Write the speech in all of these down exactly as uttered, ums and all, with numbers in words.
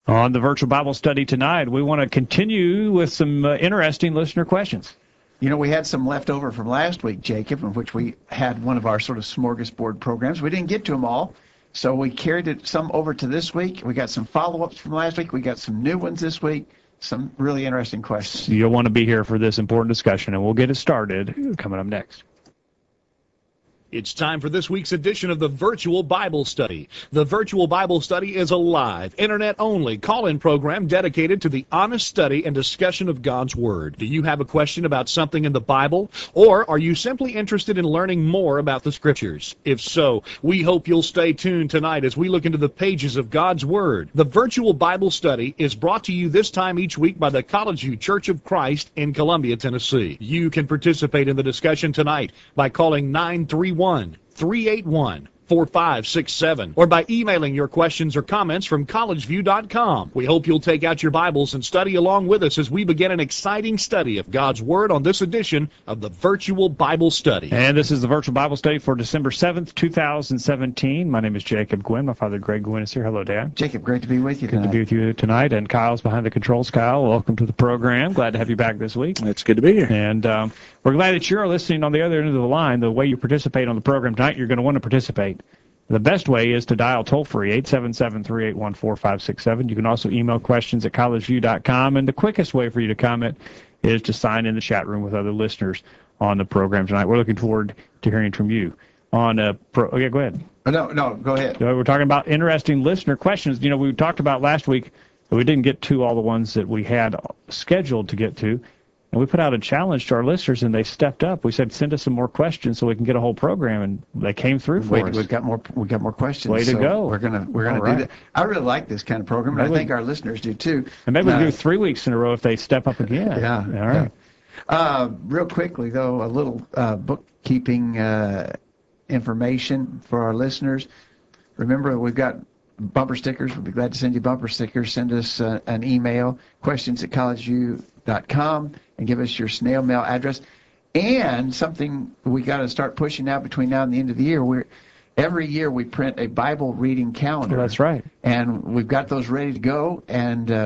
On the virtual Bible study tonight, we want to continue with some uh, interesting listener questions. You know, we had some left over from last week, Jacob, in which we had one of our sort of smorgasbord programs. We didn't get to them all, so we carried it, some over to this week. We got some follow-ups from last week. We got some new ones this week. Some really interesting questions. You'll want to be here for this important discussion, and we'll get it started coming up next. It's time for this week's edition of the Virtual Bible Study. The Virtual Bible Study is a live, internet-only call-in program dedicated to the honest study and discussion of God's Word. Do you have a question about something in the Bible, or are you simply interested in learning more about the Scriptures? If so, we hope you'll stay tuned tonight as we look into the pages of God's Word. The Virtual Bible Study is brought to you this time each week by the College View Church of Christ in Columbia, Tennessee. You can participate in the discussion tonight by calling nine three one, three eight one, four five six seven or by emailing your questions or comments from college view dot com. We hope you'll take out your Bibles and study along with us as we begin an exciting study of God's Word on this edition of the Virtual Bible Study. And this is the Virtual Bible Study for December seventh, two thousand seventeen. My name is Jacob Gwynn. My father, Greg Gwynn, is here. Hello, Dad. Jacob, great to be with you Good tonight. to be with you tonight. And Kyle's behind the controls. Kyle, welcome to the program. Glad to have you back this week. It's good to be here. And um, we're glad that you're listening on the other end of the line. The way you participate on the program tonight, you're going to want to participate. The best way is to dial toll-free, eight seven seven, three eight one, four five six seven. You can also email questions at college view dot com. And the quickest way for you to comment is to sign in the chat room with other listeners on the program tonight. We're looking forward to hearing from you. On a pro- okay, go ahead. No, no, go ahead. So we're talking about interesting listener questions. You know, we talked about last week that we didn't get to all the ones that we had scheduled to get to. And we put out a challenge to our listeners, and they stepped up. We said, send us some more questions so we can get a whole program, and they came through for Wait, us. We've got more. We got more questions. Way to so go! We're gonna we're gonna All do right. that. I really like this kind of program, and Maybe I think our listeners do too. And maybe we Uh, can do three weeks in a row if they step up again. Yeah. All right. Yeah. Uh, real quickly, though, a little uh, bookkeeping uh, information for our listeners. Remember, we've got bumper stickers. We'll be glad to send you bumper stickers. Send us uh, an email, questions at college view dot com, and give us your snail mail address. And something we got to start pushing out between now and the end of the year. We're every year we print a Bible reading calendar. Well, that's right. And we've got those ready to go. And uh,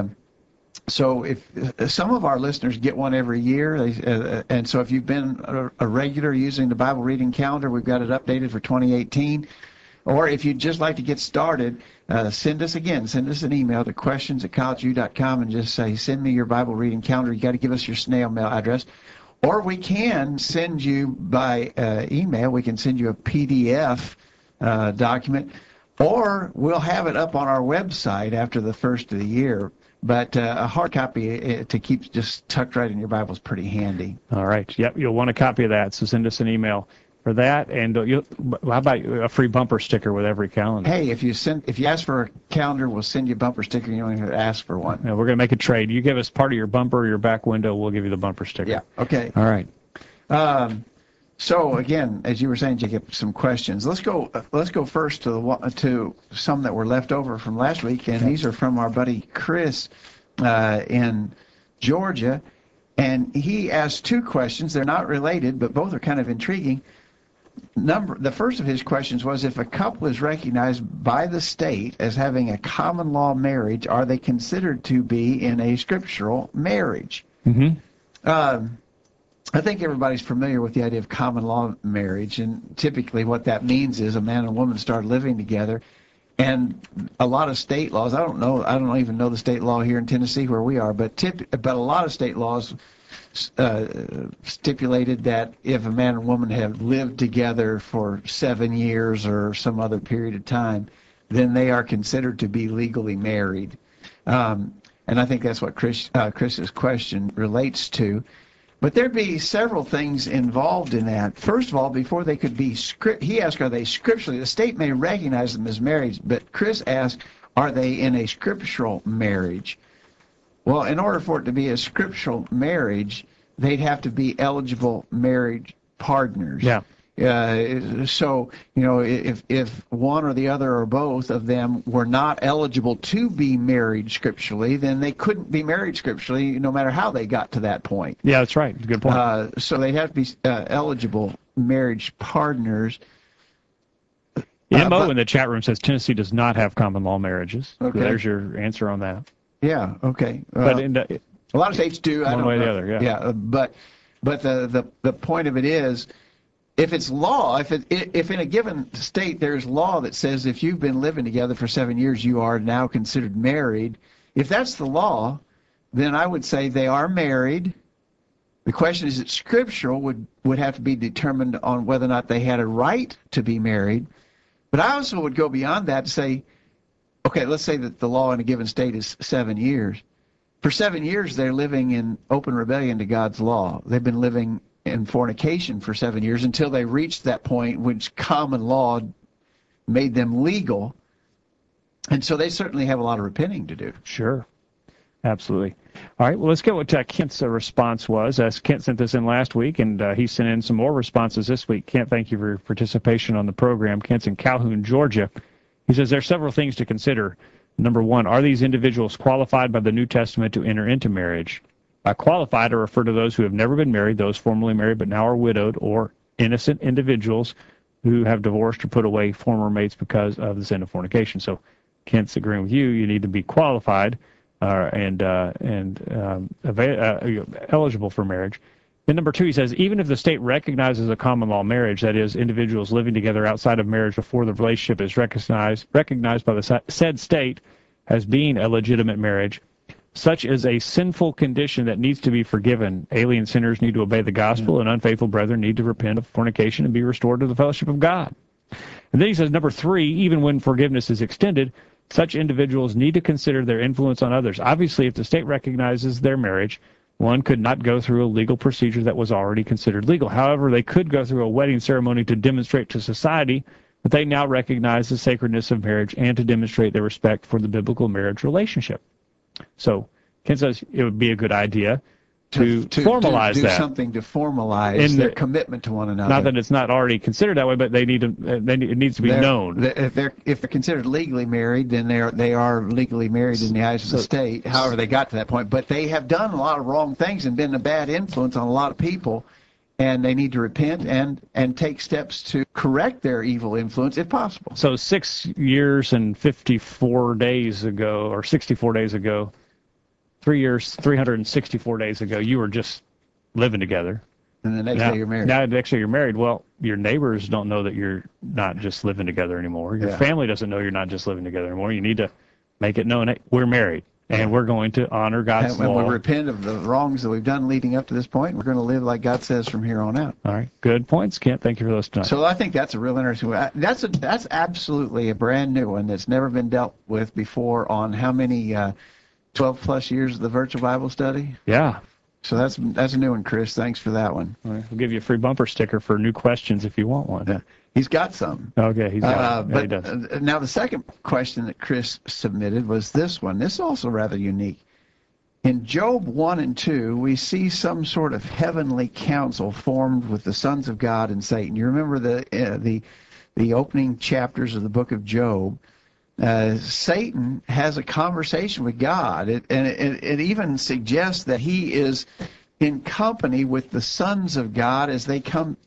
so if uh, some of our listeners get one every year, they, uh, and so if you've been a, a regular using the Bible reading calendar, we've got it updated for twenty eighteen. Or if you'd just like to get started, uh, send us again, send us an email to questions at college view dot com and just say, send me your Bible reading calendar. You got to give us your snail mail address. Or we can send you by uh, email, we can send you a P D F uh, document, or we'll have it up on our website after the first of the year. But uh, a hard copy uh, to keep just tucked right in your Bible is pretty handy. All right. Yep, you'll want a copy of that, so send us an email for that. And uh, you'll, how about a free bumper sticker with every calendar? Hey, if you send, if you ask for a calendar, we'll send you a bumper sticker. You don't even have to ask for one. Yeah, we're going to make a trade. You give us part of your bumper or your back window, we'll give you the bumper sticker. Yeah, okay. All right. Um, so again, as you were saying, Jacob, some questions. Let's go. Uh, let's go first to the one- to some that were left over from last week, and these are from our buddy Chris uh, in Georgia, and he asked two questions. They're not related, but both are kind of intriguing. Number the first of his questions was, if a couple is recognized by the state as having a common law marriage, are they considered to be in a scriptural marriage? Mm-hmm. Um, I think everybody's familiar with the idea of common law marriage, and typically what that means is a man and woman start living together, and a lot of state laws, I don't know, I don't even know the state law here in Tennessee where we are, but tip, but a lot of state laws uh, stipulated that if a man and woman have lived together for seven years or some other period of time, then they are considered to be legally married. Um, and I think that's what Chris, uh, Chris's question relates to. But there'd be several things involved in that. First of all, before they could be script, he asked, are they scripturally? The state may recognize them as married, but Chris asked, are they in a scriptural marriage? Well, in order for it to be a scriptural marriage, they'd have to be eligible marriage partners. Yeah. Uh, so, you know, if if one or the other or both of them were not eligible to be married scripturally, then they couldn't be married scripturally, no matter how they got to that point. Yeah, that's right. Good point. Uh, so they'd have to be uh, eligible marriage partners. M O but- in the chat room says Tennessee does not have common law marriages. So Okay. there's your answer on that. Yeah, okay. But Uh, in the, a lot of states do. I One don't way or the know. other, yeah. Yeah, uh, but but the, the the point of it is, if it's law, if it if in a given state there's law that says if you've been living together for seven years, you are now considered married. If that's the law, then I would say they are married. The question is, it scriptural would would have to be determined on whether or not they had a right to be married. But I also would go beyond that to say, okay, let's say that the law in a given state is seven years. For seven years, they're living in open rebellion to God's law. They've been living in fornication for seven years until they reached that point which common law made them legal. And so they certainly have a lot of repenting to do. Sure. Absolutely. All right, well, let's get what uh, Kent's uh, response was. Uh, Kent sent this in last week, and uh, he sent in some more responses this week. Kent, thank you for your participation on the program. Kent's in Calhoun, Georgia. He says there are several things to consider. Number one, are these individuals qualified by the New Testament to enter into marriage? By qualified, I refer to those who have never been married, those formerly married but now are widowed, or innocent individuals who have divorced or put away former mates because of the sin of fornication. So Kent's agreeing with you. You need to be qualified uh, and uh, and um, ava- uh, eligible for marriage. Then number two, he says, even if the state recognizes a common law marriage, that is, individuals living together outside of marriage before the relationship is recognized recognized by the said state as being a legitimate marriage, such is a sinful condition that needs to be forgiven. Alien sinners need to obey the gospel, and unfaithful brethren need to repent of fornication and be restored to the fellowship of God. And then he says, number three, even when forgiveness is extended, such individuals need to consider their influence on others. Obviously, if the state recognizes their marriage, one could not go through a legal procedure that was already considered legal. However, they could go through a wedding ceremony to demonstrate to society that they now recognize the sacredness of marriage and to demonstrate their respect for the biblical marriage relationship. So Ken says it would be a good idea to, to formalize do, do that. something to formalize In their the- commitment to one another. Not that it's not already considered that way, but they need to. uh, They need, it needs to be They're- known. they- If they're if they're considered legally married, then they are they are legally married in the eyes of the So- state. However, they got to that point, but they have done a lot of wrong things and been a bad influence on a lot of people, and they need to repent and and take steps to correct their evil influence if possible. So six years and fifty-four days ago, or sixty-four days ago, three years, three hundred sixty-four days ago, you were just living together. And the next now, day you're married. Now, the next day you're married. Well, your neighbors don't know that you're not just living together anymore. Your Yeah. family doesn't know you're not just living together anymore. You need to make it known, hey, we're married, and we're going to honor God's and when law. we repent of the wrongs that we've done leading up to this point, we're going to live like God says from here on out. All right, good points, Kent. Thank you for those tonight. So I think that's a real interesting one. That's a that's absolutely a brand new one that's never been dealt with before on how many uh, twelve plus years of the virtual Bible study. yeah. So that's that's a new one, Chris. Thanks for that one. All right, we'll give you a free bumper sticker for new questions if you want one. Yeah. He's got some. Okay, he's got Uh, it. Yeah, he but does. uh, now the second question that Chris submitted was this one. This is also rather unique. In Job one and two, we see some sort of heavenly council formed with the sons of God and Satan. You remember the uh, the the opening chapters of the book of Job. Uh, Satan has a conversation with God, it, and it, it even suggests that he is in company with the sons of God as they come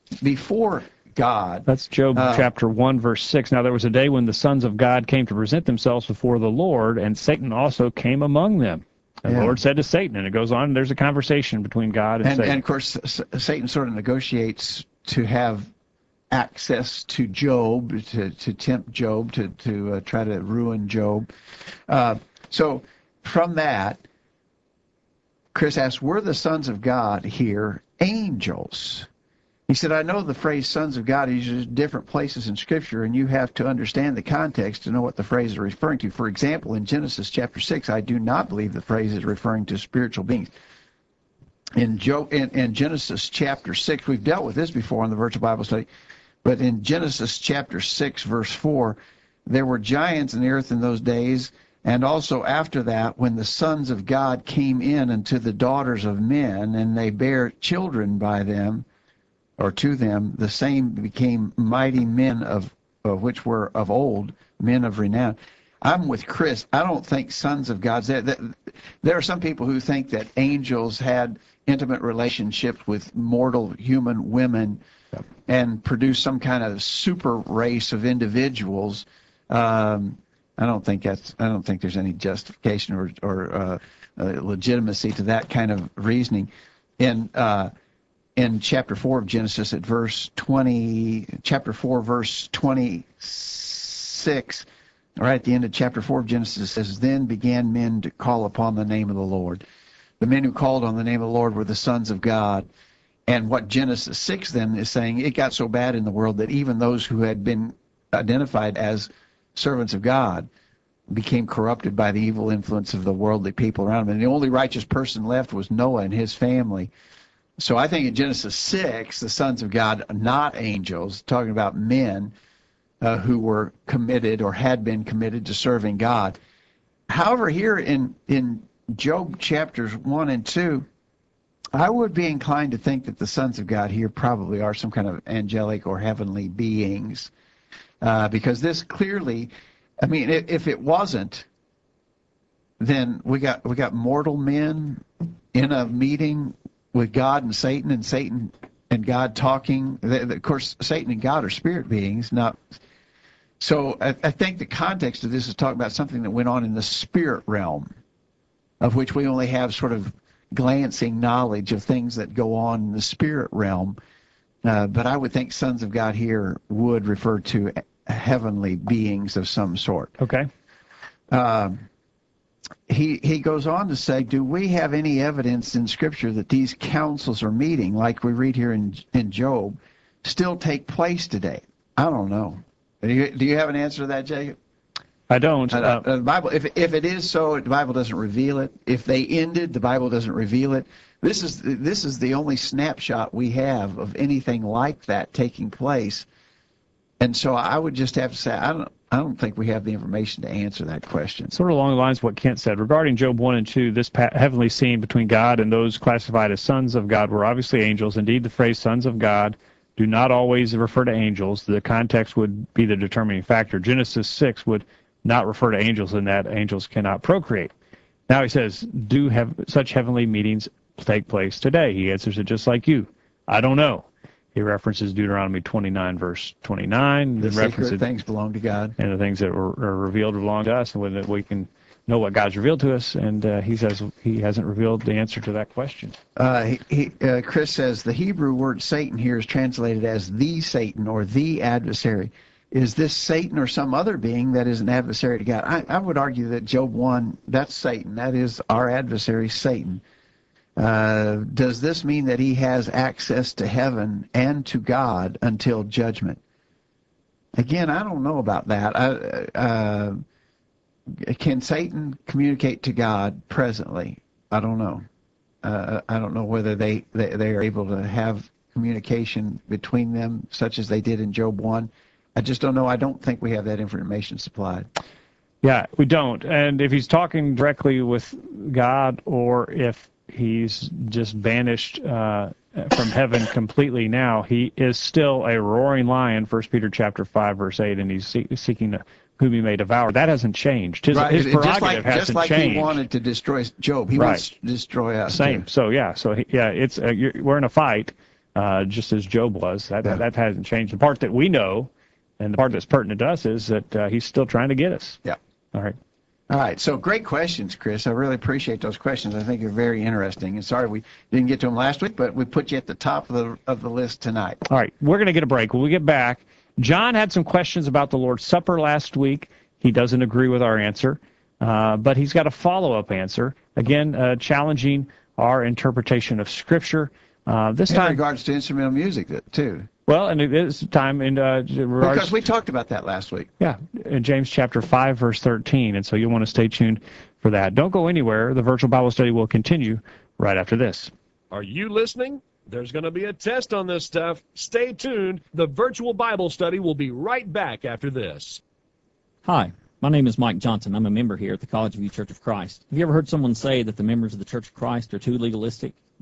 before God. That's Job Uh, chapter one, verse six. Now there was a day when the sons of God came to present themselves before the Lord, and Satan also came among them. The Yeah. Lord said to Satan, and it goes on, there's a conversation between God and, And, Satan. and of course, S- Satan sort of negotiates to have access to Job, to, to tempt Job, to, to uh, try to ruin Job. Uh, so from that, Chris asked, were the sons of God here angels? He said, I know the phrase sons of God is used in different places in Scripture, and you have to understand the context to know what the phrase is referring to. For example, in Genesis chapter six, I do not believe the phrase is referring to spiritual beings. In, Job, in, in Genesis chapter six, we've dealt with this before in the Virtual Bible Study, but in Genesis chapter six, verse four, there were giants in the earth in those days, and also after that, when the sons of God came in unto the daughters of men, and they bare children by them, or to them, the same became mighty men of, of which were of old, men of renown. I'm with Chris. I don't think sons of God's there. There are some people who think that angels had intimate relationships with mortal human women and produce some kind of super race of individuals. Um, I don't think that's. I don't think there's any justification or or uh, uh, legitimacy to that kind of reasoning. In uh, in chapter four of Genesis, at verse twenty, chapter four, verse twenty-six, right at the end of chapter four of Genesis, it says, "Then began men to call upon the name of the Lord." The men who called on the name of the Lord were the sons of God. And what Genesis six then is saying, it got so bad in the world that even those who had been identified as servants of God became corrupted by the evil influence of the worldly people around them. And the only righteous person left was Noah and his family. So I think in Genesis six, the sons of God, not angels, talking about men uh, who were committed or had been committed to serving God. However, here in, in Job chapters one and two, I would be inclined to think that the sons of God here probably are some kind of angelic or heavenly beings, uh, because this clearly, I mean, if, if it wasn't, then we got we got mortal men in a meeting with God and Satan, and Satan and God talking. Of course, Satan and God are spirit beings, not. So I, I think the context of this is talking about something that went on in the spirit realm, of which we only have sort of glancing knowledge of things that go on in the spirit realm. Uh, but I would think sons of God here would refer to heavenly beings of some sort. Okay. Um, he he goes on to say, do we have any evidence in Scripture that these councils or meeting, like we read here in in Job, still take place today? I don't know. Do you, do you have an answer to that, Jacob? I don't. Uh, Uh, uh, the Bible, if if it is so, the Bible doesn't reveal it. If they ended, the Bible doesn't reveal it. This is this is the only snapshot we have of anything like that taking place. And so I would just have to say I don't I don't think we have the information to answer that question. Sort of along the lines of what Kent said regarding Job one and two, this heavenly scene between God and those classified as sons of God were obviously angels. Indeed, the phrase "sons of God" do not always refer to angels. The context would be the determining factor. Genesis six would not refer to angels in that angels cannot procreate. Now he says, do have such heavenly meetings take place today? He answers it just like you. I don't know. He references Deuteronomy twenty-nine, verse twenty-nine. The references secret things belong to God. And the things that were, are revealed belong to us, and that we can know what God's revealed to us. And uh, he says he hasn't revealed the answer to that question. Uh, he, he, uh, Chris says the Hebrew word Satan here is translated as the Satan or the adversary. Is this Satan or some other being that is an adversary to God? I, I would argue that Job one, that's Satan. That is our adversary, Satan. Uh, does this mean that he has access to heaven and to God until judgment? Again, I don't know about that. I, uh, can Satan communicate to God presently? I don't know. Uh, I don't know whether they, they, they are able to have communication between them such as they did in Job one. I just don't know. I don't think we have that information supplied. Yeah, we don't. And if he's talking directly with God, or if he's just banished uh, from heaven completely now, he is still a roaring lion, First Peter chapter five, verse eight, and he's see- seeking to, whom he may devour. That hasn't changed. His, right. his prerogative just like, hasn't just like changed. he wanted to destroy Job. He right. wants to destroy us. Same. Too. So, yeah. So, he, yeah, it's uh, you're, we're in a fight, uh, just as Job was. That, yeah. that hasn't changed. The part that we know, and the part that's pertinent to us, is that uh, he's still trying to get us. Yeah. All right. All right. So great questions, Chris. I really appreciate those questions. I think they're very interesting. And sorry we didn't get to them last week, but we put you at the top of the of the list tonight. All right. We're going to get a break. When we get back, John had some questions about the Lord's Supper last week. He doesn't agree with our answer, uh, but he's got a follow-up answer, again, uh, challenging our interpretation of Scripture. Uh, this in time, regards to instrumental music, too. Well, and it is time in uh, regards, because we talked about that last week. Yeah, in James chapter five, verse thirteen, and so you'll want to stay tuned for that. Don't go anywhere. The virtual Bible study will continue right after this. Are you listening? There's going to be a test on this stuff. Stay tuned. The virtual Bible study will be right back after this. Hi, my name is Mike Johnson. I'm a member here at the College View Church of Christ. Have you ever heard someone say that the members of the Church of Christ are too legalistic?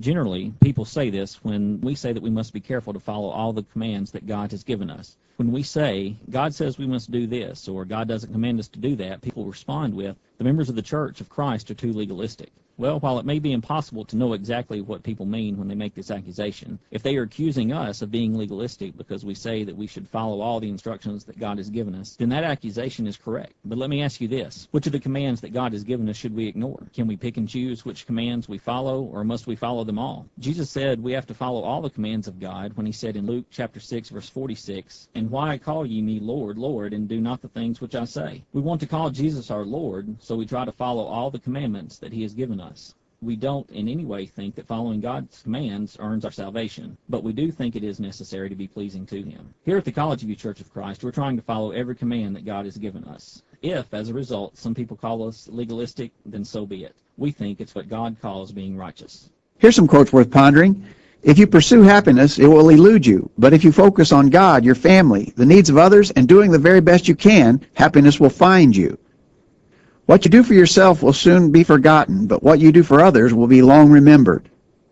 Generally, people say this when we say that we must be careful to follow all the commands that God has given us. When we say, God says we must do this, or God doesn't command us to do that, people respond with, the members of the Church of Christ are too legalistic. Well, while it may be impossible to know exactly what people mean when they make this accusation, if they are accusing us of being legalistic because we say that we should follow all the instructions that God has given us, then that accusation is correct. But let me ask you this. Which of the commands that God has given us should we ignore? Can we pick and choose which commands we follow, or must we follow them all? Jesus said we have to follow all the commands of God when he said in Luke chapter six, verse forty-six, "And why call ye me Lord, Lord, and do not the things which I say?" We want to call Jesus our Lord, so we try to follow all the commandments that he has given us. We don't in any way think that following God's commands earns our salvation, but we do think it is necessary to be pleasing to him. Here at the College View Church of Christ, we're trying to follow every command that God has given us. If, as a result, some people call us legalistic, then so be it. We think it's what God calls being righteous. Here's some quotes worth pondering. If you pursue happiness, it will elude you. But if you focus on God, your family, the needs of others, and doing the very best you can, happiness will find you. What you do for yourself will soon be forgotten, but what you do for others will be long remembered.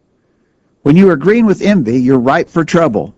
When you are green with envy, you're ripe for trouble.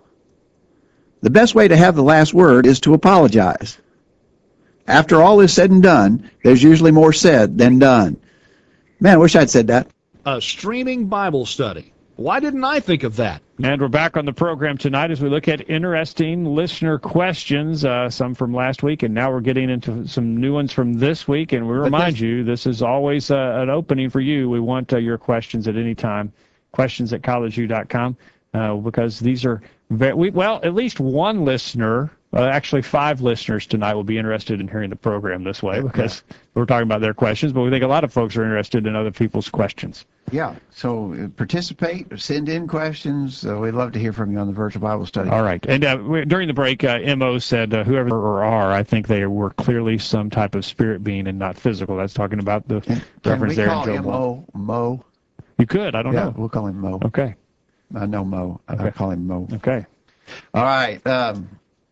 The best way to have the last word is to apologize. After all is said and done, there's usually more said than done. Man, I wish I'd said that. A streaming Bible study. Why didn't I think of that? And we're back on the program tonight as we look at interesting listener questions, uh, some from last week, and now we're getting into some new ones from this week. And we remind you, this is always uh, an opening for you. We want uh, your questions at any time, questions at college view dot com, uh, because these are, very, we, well, at least one listener, uh, actually five listeners tonight will be interested in hearing the program this way because yeah. we're talking about their questions, but we think a lot of folks are interested in other people's questions. Yeah, so uh, participate, send in questions. Uh, we'd love to hear from you on the virtual Bible study. All right. And uh, we, during the break, uh, M O said uh, whoever or are, I think they were clearly some type of spirit being and not physical. That's talking about the Can, reference can there in Job M O Mo? You could. I don't yeah, know. We'll call him Mo. Okay. I know Mo. Okay. I call him Mo. Okay. All right. Um,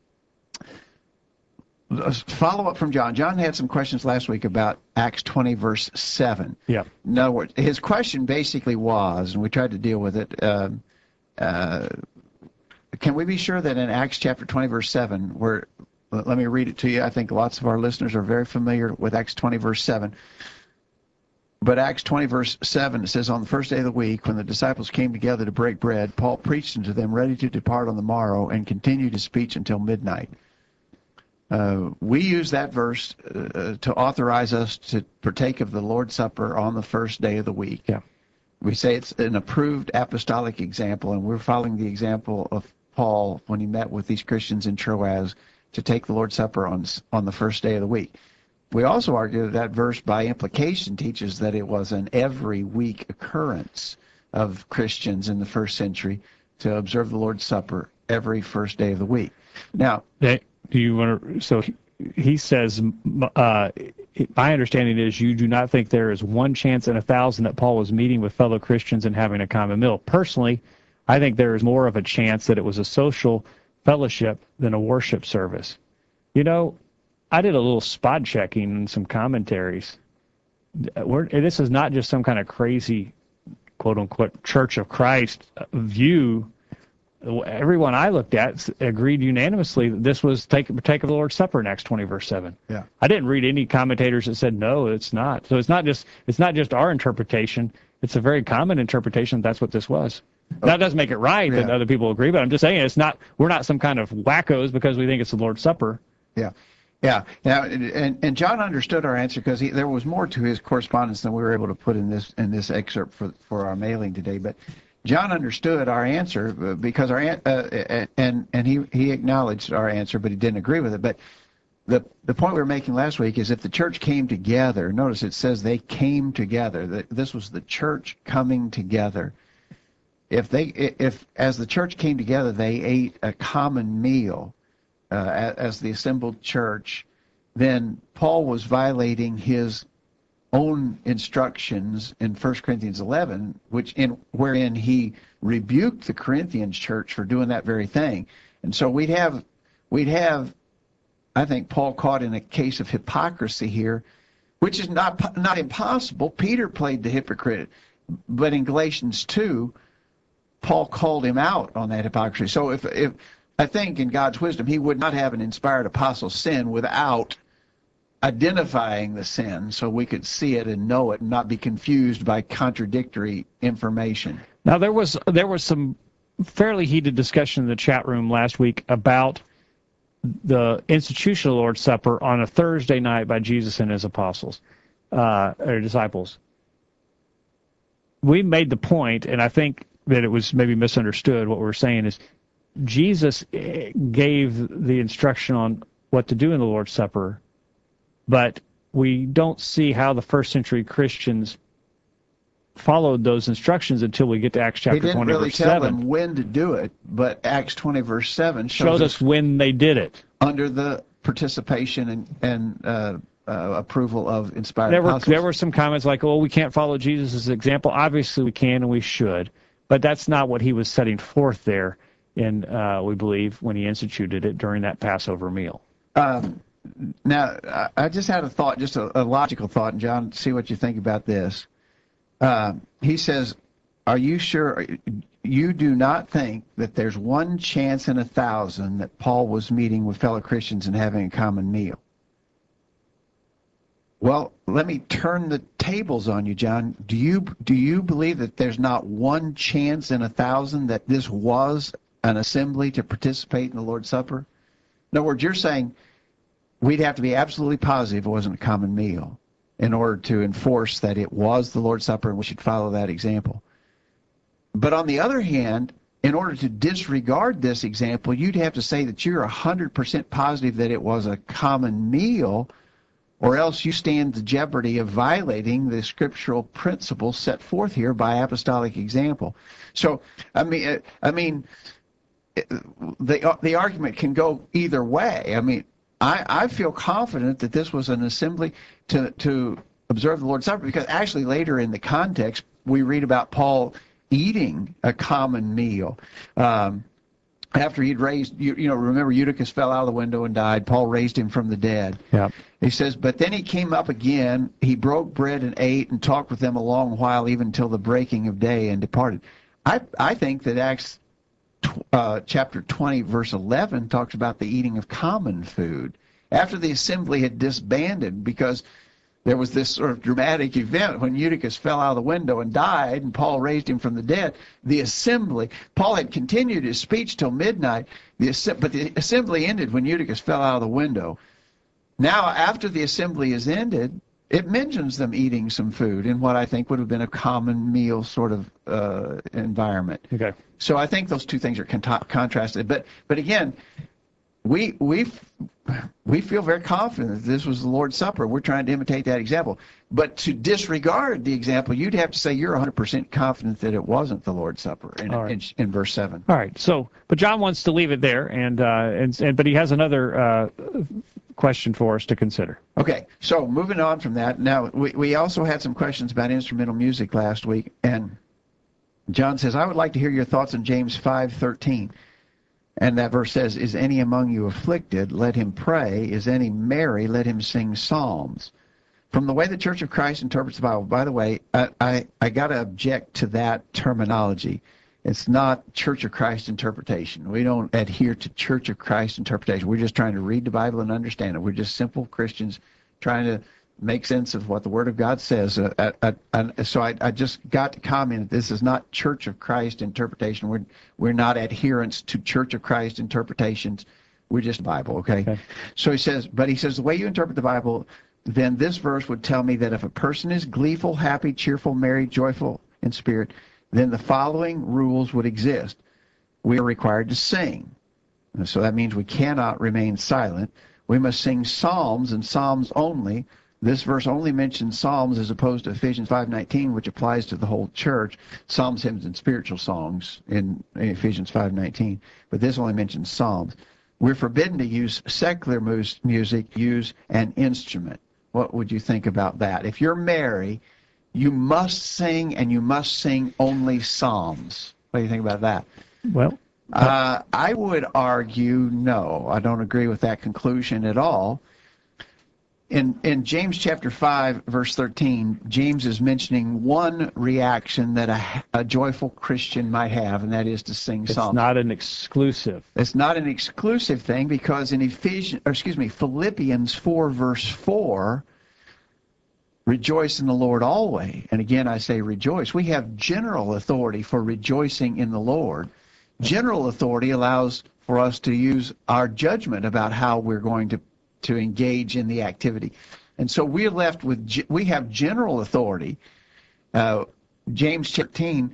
follow up from John. John had some questions last week about Acts twenty, verse seven. Yeah. In other words, his question basically was, and we tried to deal with it, uh, uh, can we be sure that in Acts chapter twenty, verse seven, where, let me read it to you. I think lots of our listeners are very familiar with Acts twenty, verse seven. But Acts twenty, verse seven, it says, on the first day of the week, when the disciples came together to break bread, Paul preached unto them, ready to depart on the morrow, and continued his speech until midnight. Uh, we use that verse uh, to authorize us to partake of the Lord's Supper on the first day of the week. Yeah. We say it's an approved apostolic example, and we're following the example of Paul when he met with these Christians in Troas to take the Lord's Supper on, on the first day of the week. We also argue that that verse by implication teaches that it was an every week occurrence of Christians in the first century to observe the Lord's Supper every first day of the week. Now, Hey, do you want to? So he, he says, uh, my understanding is you do not think there is one chance in a thousand that Paul was meeting with fellow Christians and having a common meal. Personally, I think there is more of a chance that it was a social fellowship than a worship service. You know, I did a little spot checking and some commentaries. We're, this is not just some kind of crazy, quote unquote, Church of Christ view. Everyone I looked at agreed unanimously that this was take take of the Lord's Supper in Acts twenty, verse seven. Yeah. I didn't read any commentators that said no, it's not. So it's not just it's not just our interpretation. It's a very common interpretation. That's what this was. Okay. That doesn't make it right Yeah. that other people agree, but I'm just saying it's not. We're not some kind of wackos because we think it's the Lord's Supper. Yeah. Yeah. Now, and, and John understood our answer because there was more to his correspondence than we were able to put in this in this excerpt for for our mailing today. But John understood our answer because our uh, and and he he acknowledged our answer, but he didn't agree with it. But the the point we were making last week is if the church came together. Notice it says they came together. That this was the church coming together. If they if as the church came together, they ate a common meal. Uh, as the assembled church, then Paul was violating his own instructions in First Corinthians eleven, which in wherein he rebuked the Corinthians church for doing that very thing. And so we'd have, we'd have, I think Paul caught in a case of hypocrisy here, which is not not impossible. Peter played the hypocrite, but in Galatians two, Paul called him out on that hypocrisy. So if, if I think in God's wisdom, he would not have an inspired apostle sin without identifying the sin so we could see it and know it and not be confused by contradictory information. Now, there was there was some fairly heated discussion in the chat room last week about the institution of the Lord's Supper on a Thursday night by Jesus and his apostles, uh, or disciples. We made the point, and I think that it was maybe misunderstood. What we were saying is Jesus gave the instruction on what to do in the Lord's Supper, but we don't see how the first century Christians followed those instructions until we get to Acts chapter He didn't twenty, really verse tell seven. them when to do it, but Acts twenty, verse seven shows, Shows us when they did it. under the participation and, and uh, uh, approval of inspired There were apostles. there were some comments like, "Oh, we can't follow Jesus' example." Obviously, we can and we should, but that's not what he was setting forth there. In uh, we believe when he instituted it during that Passover meal. Um, now, I, I just had a thought, just a, a logical thought, and John, see what you think about this. Uh, he says, "Are you sure? You do not think that there's one chance in a thousand that Paul was meeting with fellow Christians and having a common meal?" Well, let me turn the tables on you, John. Do you do you believe that there's not one chance in a thousand that this was an assembly to participate in the Lord's Supper? In other words, you're saying we'd have to be absolutely positive it wasn't a common meal in order to enforce that it was the Lord's Supper and we should follow that example. But on the other hand, in order to disregard this example, you'd have to say that you're one hundred percent positive that it was a common meal, or else you stand the jeopardy of violating the scriptural principles set forth here by apostolic example. So, I mean, I mean, the the argument can go either way. I mean, I, I feel confident that this was an assembly to to observe the Lord's Supper, because actually later in the context we read about Paul eating a common meal. Um, after he'd raised, you, you know, remember Eutychus fell out of the window and died. Paul raised him from the dead. Yeah. He says, but then he came up again, he broke bread and ate and talked with them a long while, even till the breaking of day, and departed. I, I think that Acts uh, chapter twenty, verse eleven, talks about the eating of common food. After the assembly had disbanded, because there was this sort of dramatic event when Eutychus fell out of the window and died, and Paul raised him from the dead. The assembly, Paul had continued his speech till midnight, the, but the assembly ended when Eutychus fell out of the window. Now, after the assembly is ended, it mentions them eating some food in what I think would have been a common meal sort of uh, environment. Okay. So I think those two things are con contrasted. But but again, we we we feel very confident that this was the Lord's Supper. We're trying to imitate that example. But to disregard the example, you'd have to say you're one hundred percent confident that it wasn't the Lord's Supper in, All right. in, in verse seven. All right. So, but John wants to leave it there, and uh, and, and but he has another uh, question for us to consider. Okay, so moving on from that, now we, we also had some questions about instrumental music last week, and John says, I would like to hear your thoughts on James five thirteen. And that verse says, is any among you afflicted? Let him pray. Is any merry? Let him sing psalms. From the way the Church of Christ interprets the Bible, by the way, I, I, I got to object to that terminology. It's not Church of Christ interpretation. We don't adhere to Church of Christ interpretation. We're just trying to read the Bible and understand it. We're just simple Christians trying to make sense of what the Word of God says. Uh, uh, uh, uh, so I, I just got to comment, this is not Church of Christ interpretation. We're, we're not adherents to Church of Christ interpretations. We're just Bible, okay? Okay. So he says, but he says, the way you interpret the Bible, then this verse would tell me that if a person is gleeful, happy, cheerful, merry, joyful in spirit, then the following rules would exist. We are required to sing. And so that means we cannot remain silent. We must sing psalms and psalms only. This verse only mentions psalms as opposed to Ephesians five nineteen, which applies to the whole church. Psalms, hymns, and spiritual songs in Ephesians five nineteen. But this only mentions psalms. We're forbidden to use secular music, use an instrument. What would you think about that? If you're merry, you must sing, and you must sing only psalms. What do you think about that? Well, Uh, I would argue no. I don't agree with that conclusion at all. In, in James chapter five, verse thirteen, James is mentioning one reaction that a, a joyful Christian might have, and that is to sing It's psalms. not an exclusive. It's not an exclusive thing, because in Ephesians, or excuse me, Philippians four, verse four, rejoice in the Lord always. And again, I say rejoice. We have general authority for rejoicing in the Lord. General authority allows for us to use our judgment about how we're going to to engage in the activity. And so we're left with, we have general authority. Uh, James fifteen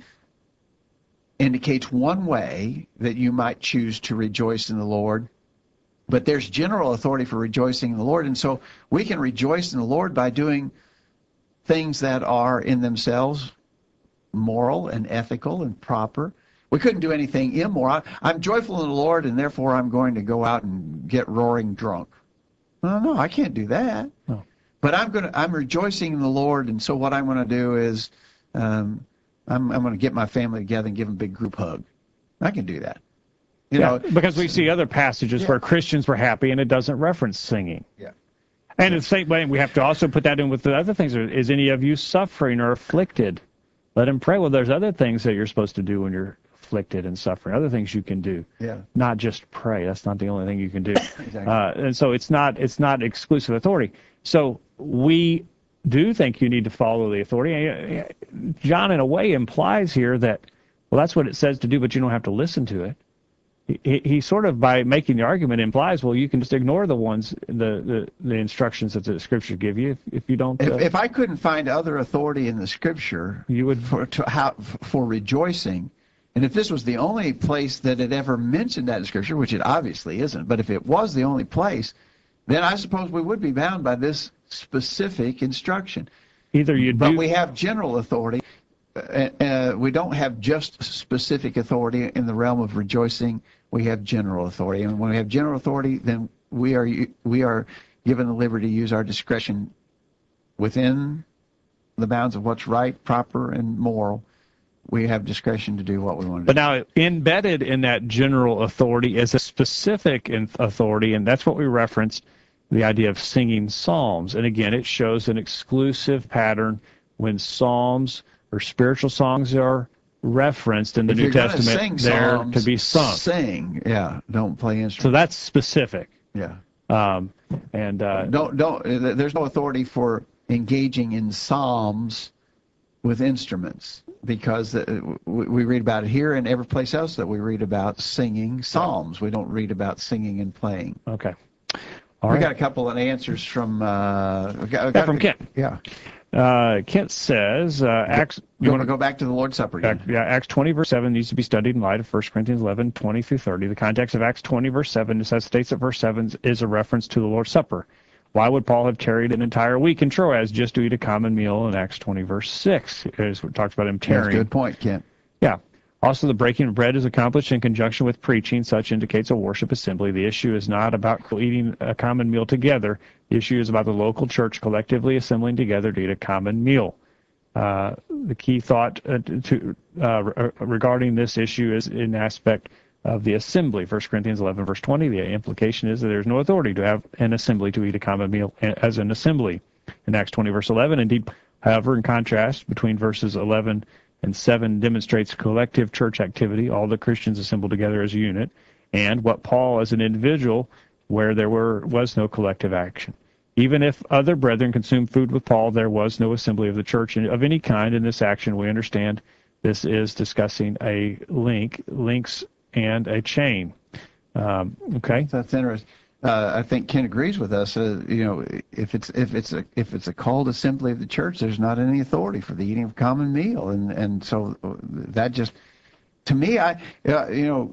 indicates one way that you might choose to rejoice in the Lord, but there's general authority for rejoicing in the Lord. And so we can rejoice in the Lord by doing things that are in themselves moral and ethical and proper. We couldn't do anything immoral. I'm joyful in the Lord, and therefore I'm going to go out and get roaring drunk. No, no, I can't do that. No. But I'm going to, I'm rejoicing in the Lord, and so what I'm going to do is um, I'm, I'm going to get my family together and give them a big group hug. I can do that. You yeah, know, because we see other passages Yeah. where Christians were happy, and it doesn't reference singing. Yeah. And in the same way, we have to also put that in with the other things. Is any of you suffering or afflicted? Let him pray. Well, there's other things that you're supposed to do when you're afflicted and suffering, other things you can do. Yeah. Not just pray. That's not the only thing you can do. Exactly. Uh, and so it's not it's not exclusive authority. So we do think you need to follow the authority. John, in a way, implies here that, well, that's what it says to do, but you don't have to listen to it. He, he sort of, by making the argument, implies, well, you can just ignore the ones, the, the, the instructions that the Scriptures give you if, if you don't. Uh, If, if I couldn't find other authority in the Scripture you would. for to how, for rejoicing, and if this was the only place that it ever mentioned that in Scripture, which it obviously isn't, but if it was the only place, then I suppose we would be bound by this specific instruction. Either you But do. we have general authority. Uh, uh, we don't have just specific authority in the realm of rejoicing. We have general authority, and when we have general authority, then we are we are given the liberty to use our discretion within the bounds of what's right, proper, and moral. We have discretion to do what we want to But do. now, embedded in that general authority is a specific in- authority, and that's what we referenced, the idea of singing psalms. And again, it shows an exclusive pattern when psalms or spiritual songs are referenced in the If New you're gonna Testament, sing they're psalms, to be sung. Sing, yeah. Don't play So instruments. that's specific. Yeah. Um, and uh, Don't don't. uh, There's no authority for engaging in psalms with instruments, because uh, we, we read about it here and every place else that we read about singing psalms. We don't read about singing and playing. okay. All we right. got a couple of answers from uh, we got, we Yeah, got- from Kent. Yeah. Uh, Kent says, uh, Acts. You Go, want to go back to the Lord's Supper again. Yeah, Acts twenty, verse seven needs to be studied in light of First Corinthians eleven, twenty through thirty. The context of Acts twenty, verse seven, it says, states that verse seven is a reference to the Lord's Supper. Why would Paul have tarried an entire week in Troas just to eat a common meal in Acts twenty, verse six? As we talked about him That's a tarrying. good point, Kent. Yeah. Also, the breaking of bread is accomplished in conjunction with preaching. Such indicates a worship assembly. The issue is not about eating a common meal together. The issue is about the local church collectively assembling together to eat a common meal. Uh, the key thought uh, to uh, re- regarding this issue is in aspect of the assembly. First Corinthians eleven, verse twenty, the implication is that there's no authority to have an assembly to eat a common meal as an assembly. In Acts twenty, verse eleven, indeed, however, in contrast between verses eleven and seven demonstrates collective church activity, all the Christians assembled together as a unit, and what Paul as an individual, where there were was no collective action. Even if other brethren consumed food with Paul, there was no assembly of the church of any kind in this action. We understand this is discussing a link, links, and a chain. Um, okay. That's interesting. Uh, I think Ken agrees with us. Uh, you know, if it's if it's a if it's a called assembly of the church, there's not any authority for the eating of common meal, and and so that just, to me, I uh, you know,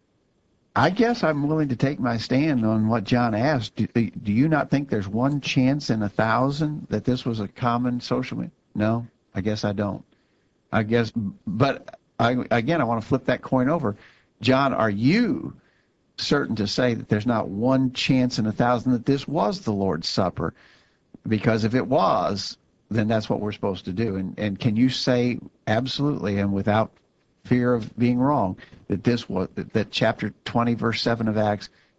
I guess I'm willing to take my stand on what John asked. Do, do you not think there's one chance in a thousand that this was a common social meal? No, I guess I don't. I guess, but I again, I want to flip that coin over. John, are you certain to say that there's not one chance in a thousand that this was the Lord's Supper? Because if it was, then that's what we're supposed to do. And and can you say absolutely and without fear of being wrong that this was that chapter twenty, verse seven of Acts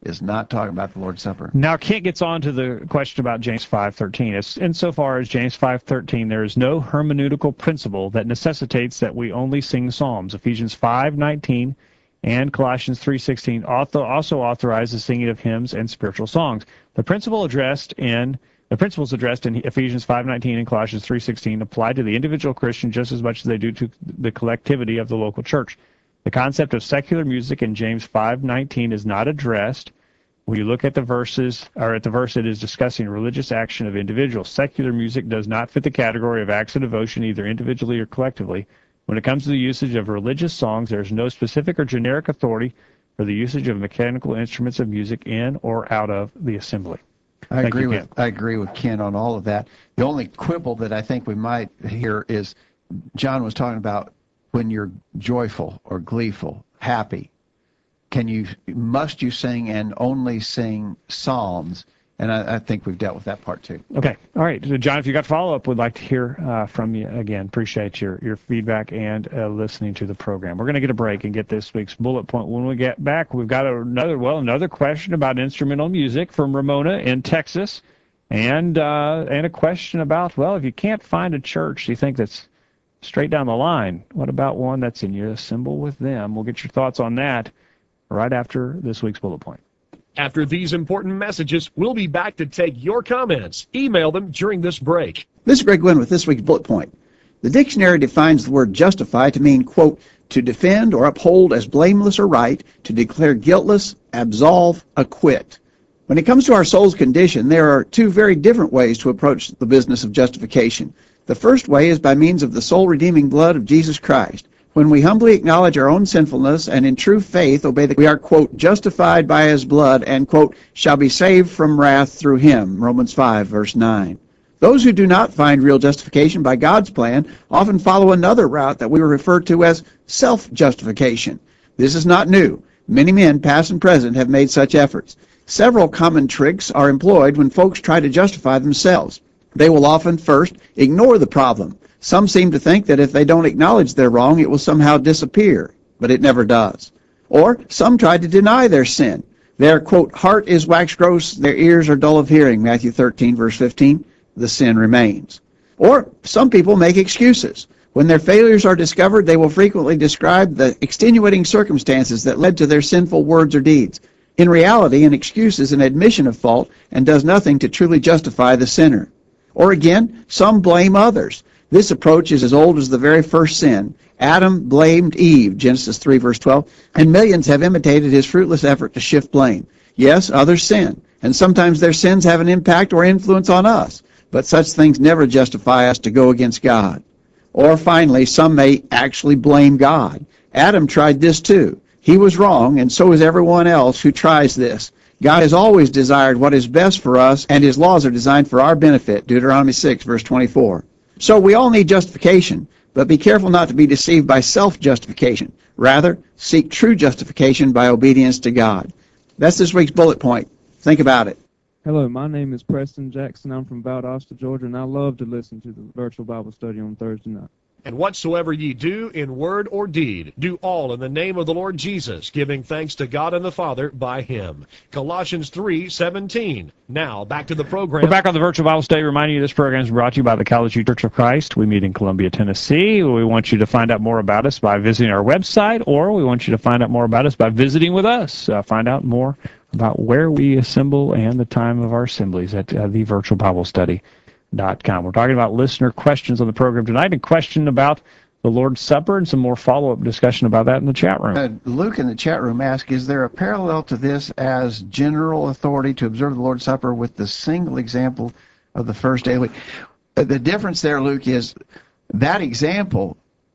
is not talking about the Lord's Supper. Now, Kent gets on to the question about James five thirteen. It's, insofar as James five thirteen, there is no hermeneutical principle that necessitates that we only sing psalms. Ephesians five nineteen and Colossians three sixteen also authorize the singing of hymns and spiritual songs. The principle addressed in the principles addressed in Ephesians five nineteen and Colossians three sixteen apply to the individual Christian just as much as they do to the collectivity of the local church. The concept of secular music in James five nineteen is not addressed when you look at the verses, or at the verse it is discussing religious action of individuals. Secular music does not fit the category of acts of devotion either individually or collectively. When it comes to the usage of religious songs, there is no specific or generic authority for the usage of mechanical instruments of music in or out of the assembly. I Thank agree you, with Ken. I agree with Ken on all of that. The only quibble that I think we might hear is John was talking about when you're joyful or gleeful, happy. Can you must you sing and only sing psalms? And I, I think we've dealt with that part too. Okay. All right. So John, if you got follow-up, we'd like to hear uh, from you again. Appreciate your, your feedback and uh, listening to the program. We're going to get a break and get this week's bullet point. When we get back, we've got another, well, another question about instrumental music from Ramona in Texas, and uh, and a question about, well, if you can't find a church you think that's straight down the line, what about one that's in your symbol with them? We'll get your thoughts on that right after this week's bullet point. After these important messages, we'll be back to take your comments. Email them during this break. This is Greg Gwynn with this week's bullet point. The dictionary defines the word justify to mean, quote, to defend or uphold as blameless or right, to declare guiltless, absolve, acquit. When it comes to our soul's condition, there are two very different ways to approach the business of justification. The first way is by means of the soul-redeeming blood of Jesus Christ. When we humbly acknowledge our own sinfulness and in true faith obey that we are, quote, justified by his blood and, quote, shall be saved from wrath through him, Romans five, verse nine. Those who do not find real justification by God's plan often follow another route that we refer to as self-justification. This is not new. Many men, past and present, have made such efforts. Several common tricks are employed when folks try to justify themselves. They will often first ignore the problem. Some seem to think that if they don't acknowledge they're wrong, it will somehow disappear, but it never does. Or some try to deny their sin. Their, quote, heart is wax gross, their ears are dull of hearing, Matthew thirteen, verse fifteen, the sin remains. Or some people make excuses. When their failures are discovered, they will frequently describe the extenuating circumstances that led to their sinful words or deeds. In reality, an excuse is an admission of fault and does nothing to truly justify the sinner. Or again, some blame others. This approach is as old as the very first sin. Adam blamed Eve, Genesis three, verse twelve, and millions have imitated his fruitless effort to shift blame. Yes, others sin, and sometimes their sins have an impact or influence on us, but such things never justify us to go against God. Or finally, some may actually blame God. Adam tried this too. He was wrong, and so is everyone else who tries this. God has always desired what is best for us, and his laws are designed for our benefit, Deuteronomy six, verse twenty-four. So we all need justification, but be careful not to be deceived by self-justification. Rather, seek true justification by obedience to God. That's this week's bullet point. Think about it. Hello, my name is Preston Jackson. I'm from Valdosta, Georgia, and I love to listen to the virtual Bible study on Thursday night. And whatsoever ye do in word or deed, do all in the name of the Lord Jesus, giving thanks to God and the Father by him. Colossians three seventeen. Now, back to the program. We're back on the Virtual Bible Study, reminding you this program is brought to you by the College View Church of Christ. We meet in Columbia, Tennessee. We want you to find out more about us by visiting our website, or we want you to find out more about us by visiting with us. Uh, find out more about where we assemble and the time of our assemblies at uh, the Virtual Bible Study. Dot com. We're talking about listener questions on the program tonight, and question about the Lord's Supper and some more follow-up discussion about that in the chat room. Uh, Luke in the chat room asked, is there a parallel to this as general authority to observe the Lord's Supper with the single example of the first day of the week? Uh, the difference there, Luke, is that example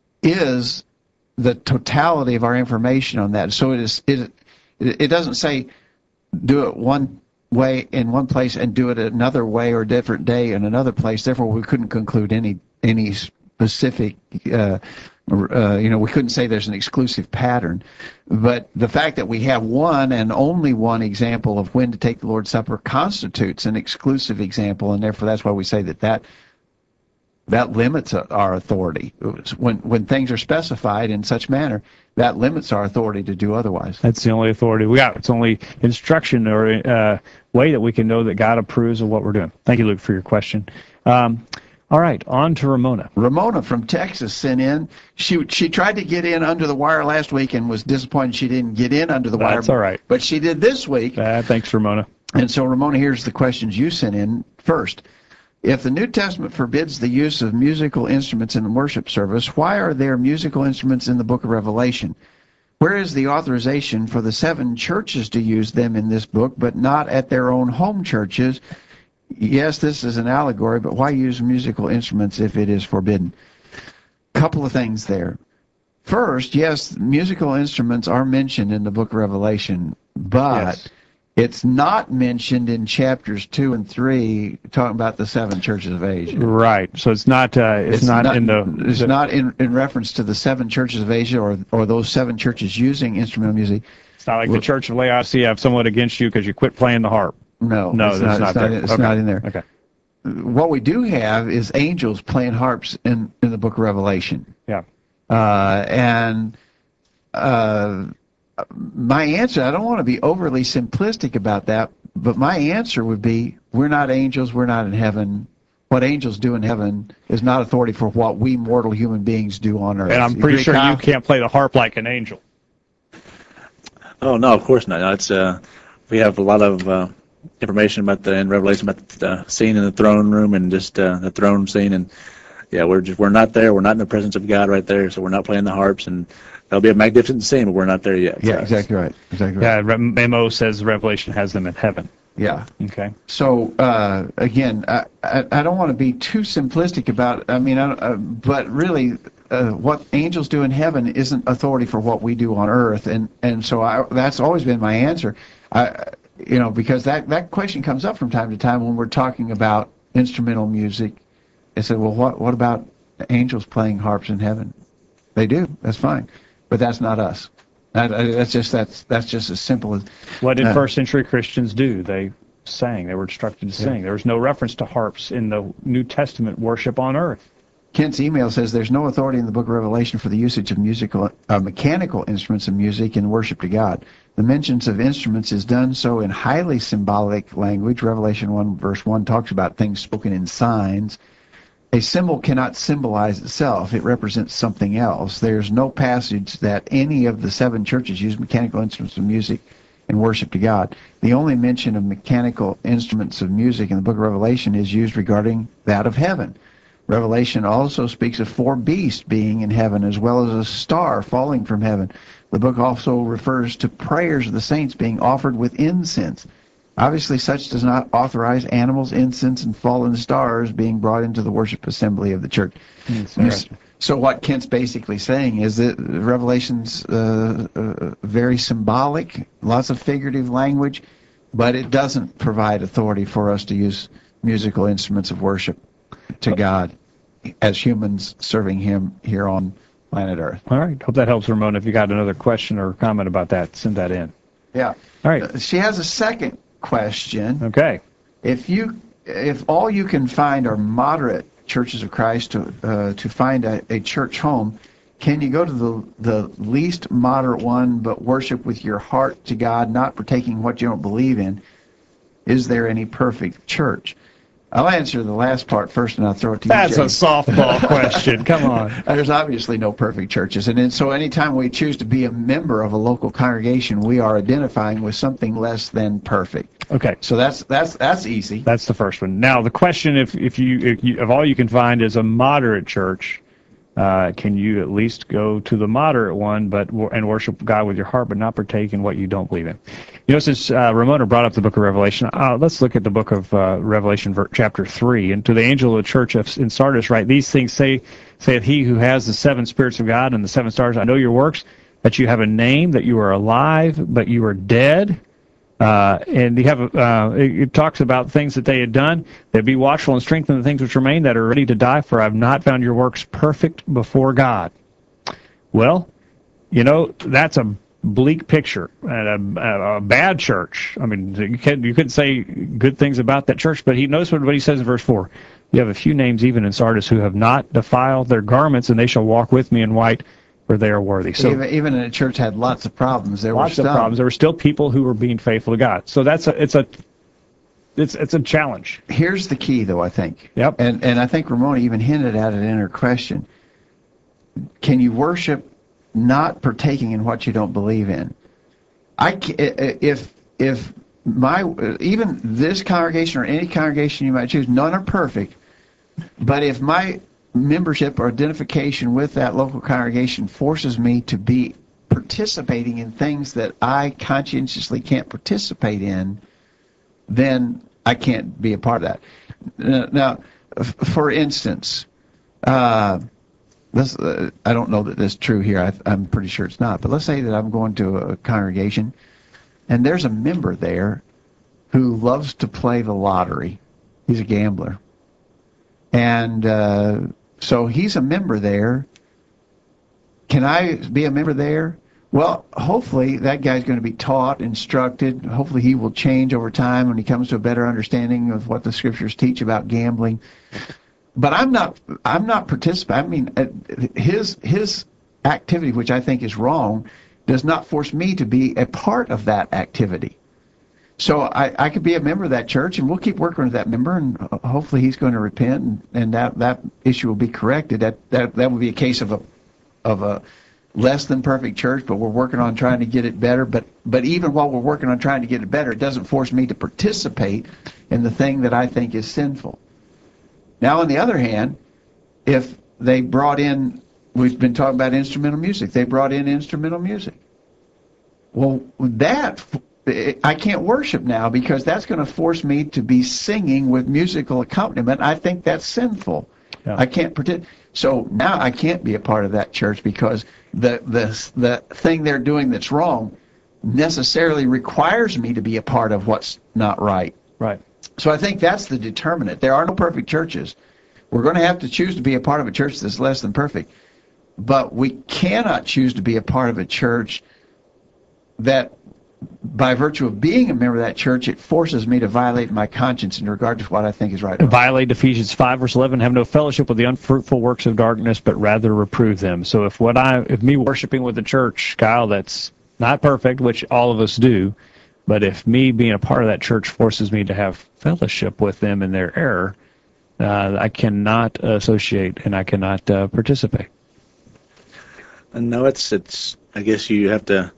is the totality of our information on that. So it is. It, it doesn't say do it one way in one place and do it another way or a different day in another place. Therefore, we couldn't conclude any any specific, uh, uh, you know, we couldn't say there's an exclusive pattern. But the fact that we have one and only one example of when to take the Lord's Supper constitutes an exclusive example, and therefore that's why we say that that that limits our authority. When when things are specified in such manner, that limits our authority to do otherwise. That's the only authority we got. It's only instruction or uh, way that we can know that God approves of what we're doing. Thank you, Luke, for your question. Um, all right, on to Ramona. Ramona from Texas sent in. She she tried to get in under the wire last week and was disappointed she didn't get in under the wire. That's all right. But she did this week. Uh, thanks, Ramona. And so, Ramona, here's the questions you sent in. First, if the New Testament forbids the use of musical instruments in the worship service, why are there musical instruments in the book of Revelation? Where is the authorization for the seven churches to use them in this book, but not at their own home churches? Yes, this is an allegory, but why use musical instruments if it is forbidden? Couple of things there. First, yes, musical instruments are mentioned in the book of Revelation, but Yes. it's not mentioned in chapters two and three, talking about the seven churches of Asia. Right. So it's not. Uh, it's, not, in the. It's the- not in, in reference to the seven churches of Asia or or those seven churches using instrumental music. It's not like the Church of Laodicea have someone against you because you quit playing the harp. No, No, it's that's not, not it's not, there. it's Okay. not in there. Okay. What we do have is angels playing harps in, in the book of Revelation. Yeah. Uh, and uh, my answer, I don't want to be overly simplistic about that, but my answer would be, we're not angels, we're not in heaven. What angels do in heaven is not authority for what we mortal human beings do on earth. And I'm You pretty agree, sure Kyle? you can't play the harp like an angel. Oh no, of course not. No, it's uh, we have a lot of uh, information about the in Revelation about the scene in the throne room and just uh, the throne scene, and yeah, we're just we're not there. We're not in the presence of God right there, so we're not playing the harps, and that'll be a magnificent scene, but we're not there yet. Yeah, So exactly right. Exactly right. Yeah. Re- M O says Revelation has them in heaven. Yeah. Okay. So uh, again, I, I, I don't want to be too simplistic about. I mean, I, uh, but really, uh, what angels do in heaven isn't authority for what we do on earth, and and so I, that's always been my answer. I, you know, because that that question comes up from time to time when we're talking about instrumental music. I said, well, what what about angels playing harps in heaven? They do. That's fine, but that's not us. That, that's just that's that's just as simple as. What did Uh, first century Christians do? They sang. They were instructed to sing. There was no reference to harps in the New Testament worship on earth. Kent's email says there's no authority in the book of Revelation for the usage of musical, uh, mechanical instruments of music in worship to God. The mentions of instruments is done so in highly symbolic language. Revelation one verse one talks about things spoken in signs. A symbol cannot symbolize itself. It represents something else. There's no passage that any of the seven churches use mechanical instruments of music in worship to God. The only mention of mechanical instruments of music in the book of Revelation is used regarding that of heaven. Revelation also speaks of four beasts being in heaven, as well as a star falling from heaven. The book also refers to prayers of the saints being offered with incense. Obviously, such does not authorize animals, incense, and fallen stars being brought into the worship assembly of the church. That's interesting. So what Kent's basically saying is that Revelation's uh, uh, very symbolic, lots of figurative language, but it doesn't provide authority for us to use musical instruments of worship to God as humans serving Him here on planet Earth. All right. Hope that helps, Ramona. If you got another question or comment about that, send that in. Yeah. All right. Uh, She has a second question. Okay. If you, if all you can find are moderate churches of Christ to uh, to find a, a church home, can you go to the the least moderate one but worship with your heart to God, not partaking what you don't believe in? Is there any perfect church? I'll answer the last part first, and I'll throw it to you, That's a James. softball question. Come on. There's obviously no perfect churches, and then, so anytime we choose to be a member of a local congregation, we are identifying with something less than perfect. Okay. So that's that's that's easy. That's the first one. Now, the question, if, if, you, if you, if all you can find is a moderate church, uh, can you at least go to the moderate one but and worship God with your heart, but not partake in what you don't believe in? You know, since uh, Ramona brought up the book of Revelation, uh, let's look at the book of uh, Revelation, ver- chapter three. And to the angel of the church of, in Sardis, write, these things say, saith he who has the seven spirits of God and the seven stars. I know your works, that you have a name, that you are alive, but you are dead. Uh, and you have, uh, it, it talks about things that they had done. That be watchful and strengthen the things which remain that are ready to die, for I have not found your works perfect before God. Well, you know, that's a bleak picture and a, a bad church. I mean, you can't you couldn't say good things about that church. But he knows what, what he says in verse four: You have a few names even in Sardis who have not defiled their garments, and they shall walk with me in white, for they are worthy. So even, even in a church had lots of problems. There lots were of some. problems. There were still people who were being faithful to God. So that's a, it's a, it's it's a challenge. Here's the key, though, I think. Yep. And and I think Ramona even hinted at it in her question. Can you worship not partaking in what you don't believe in? I ca- if if my even this congregation or any congregation you might choose, none are perfect. But if my membership or identification with that local congregation forces me to be participating in things that I conscientiously can't participate in, then I can't be a part of that. Now, for instance, uh, this, uh, I don't know that this is true here. I, I'm pretty sure it's not. But let's say that I'm going to a congregation, and there's a member there who loves to play the lottery. He's a gambler. And uh, so he's a member there. Can I be a member there? Well, hopefully that guy's going to be taught, instructed. Hopefully he will change over time when he comes to a better understanding of what the scriptures teach about gambling. But I'm not. I'm not participating. I mean, his his activity, which I think is wrong, does not force me to be a part of that activity. So I, I could be a member of that church, and we'll keep working with that member, and hopefully he's going to repent, and, and that, that issue will be corrected. That that that would be a case of a of a less than perfect church, but we're working on trying to get it better. But but even while we're working on trying to get it better, it doesn't force me to participate in the thing that I think is sinful. Now, on the other hand, if they brought in, we've been talking about instrumental music, they brought in instrumental music. Well, that, I can't worship now because that's going to force me to be singing with musical accompaniment. I think that's sinful. Yeah. I can't participate. So now I can't be a part of that church because the, the, the thing they're doing that's wrong necessarily requires me to be a part of what's not right. Right. So I think that's the determinant. There are no perfect churches. We're going to have to choose to be a part of a church that's less than perfect. But we cannot choose to be a part of a church that, by virtue of being a member of that church, it forces me to violate my conscience in regard to what I think is right. Violate Ephesians five, verse eleven, have no fellowship with the unfruitful works of darkness, but rather reprove them. So if what I, if me worshiping with the church, Kyle, that's not perfect, which all of us do, but if me being a part of that church forces me to have fellowship with them in their error, uh, I cannot associate and I cannot uh, participate. No, it's, it's, I guess you have to,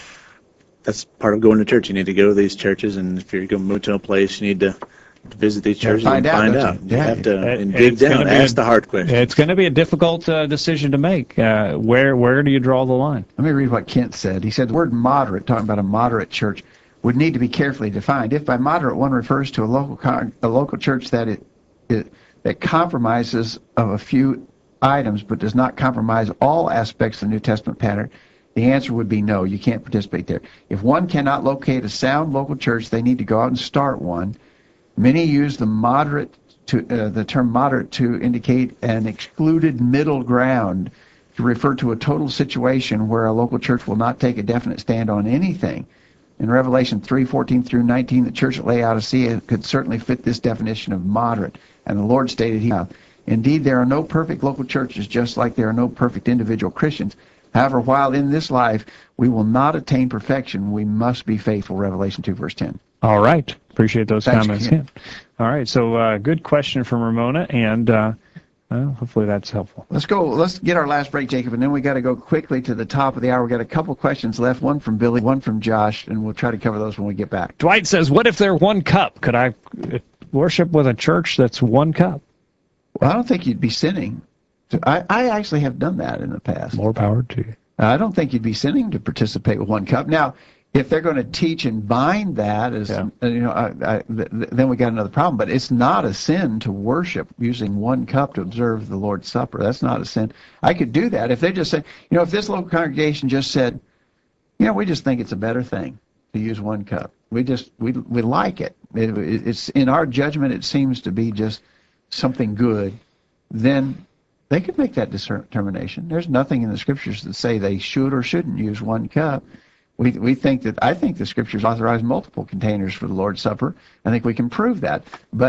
that's part of going to church. You need to go to these churches, and if you're going to move to a place, you need to, to visit these churches find and out, find don't out. you? You Yeah. have to It- and dig it's gonna down, be ask a- the hard questions. It's going to be a difficult uh, decision to make. Uh, where where do you draw the line? Let me read what Kent said. He said the word moderate, talking about a moderate church, would need to be carefully defined. If by moderate one refers to a local con- a local church that it, it that compromises of a few items but does not compromise all aspects of the New Testament pattern, the answer would be no, you can't participate there. If one cannot locate a sound local church, they need to go out and start one. Many use the moderate to uh, the term moderate to indicate an excluded middle ground, to refer to a total situation where a local church will not take a definite stand on anything. In Revelation three fourteen through nineteen, the church at Laodicea could certainly fit this definition of moderate, and the Lord stated, he, indeed, there are no perfect local churches, just like there are no perfect individual Christians. However, while in this life we will not attain perfection, we must be faithful, Revelation two, verse ten. All right. Appreciate those Thanks, comments. Ken. Yeah. All right. So uh, good question from Ramona, and uh, well, hopefully that's helpful. Let's go. Let's get our last break, Jacob, and then we got to go quickly to the top of the hour. We got a couple questions left, one from Billy, one from Josh, and we'll try to cover those when we get back. Dwight says, what if they're one cup? Could I uh, worship with a church that's one cup? Well, I don't think you'd be sinning. I, I actually have done that in the past. More power to you. I don't think you'd be sinning to participate with one cup. Now, if they're going to teach and bind that, as Yeah. uh, you know, I, I, th- th- then we got another problem. But it's not a sin to worship using one cup to observe the Lord's Supper. That's not a sin. I could do that if they just said, you know, if this local congregation just said, you know, we just think it's a better thing to use one cup. We just we we like it. it. It's in our judgment. It seems to be just something good. Then they could make that determination. There's nothing in the scriptures that say they should or shouldn't use one cup. We we think that I think the scriptures authorize multiple containers for the Lord's Supper. I think we can prove that. But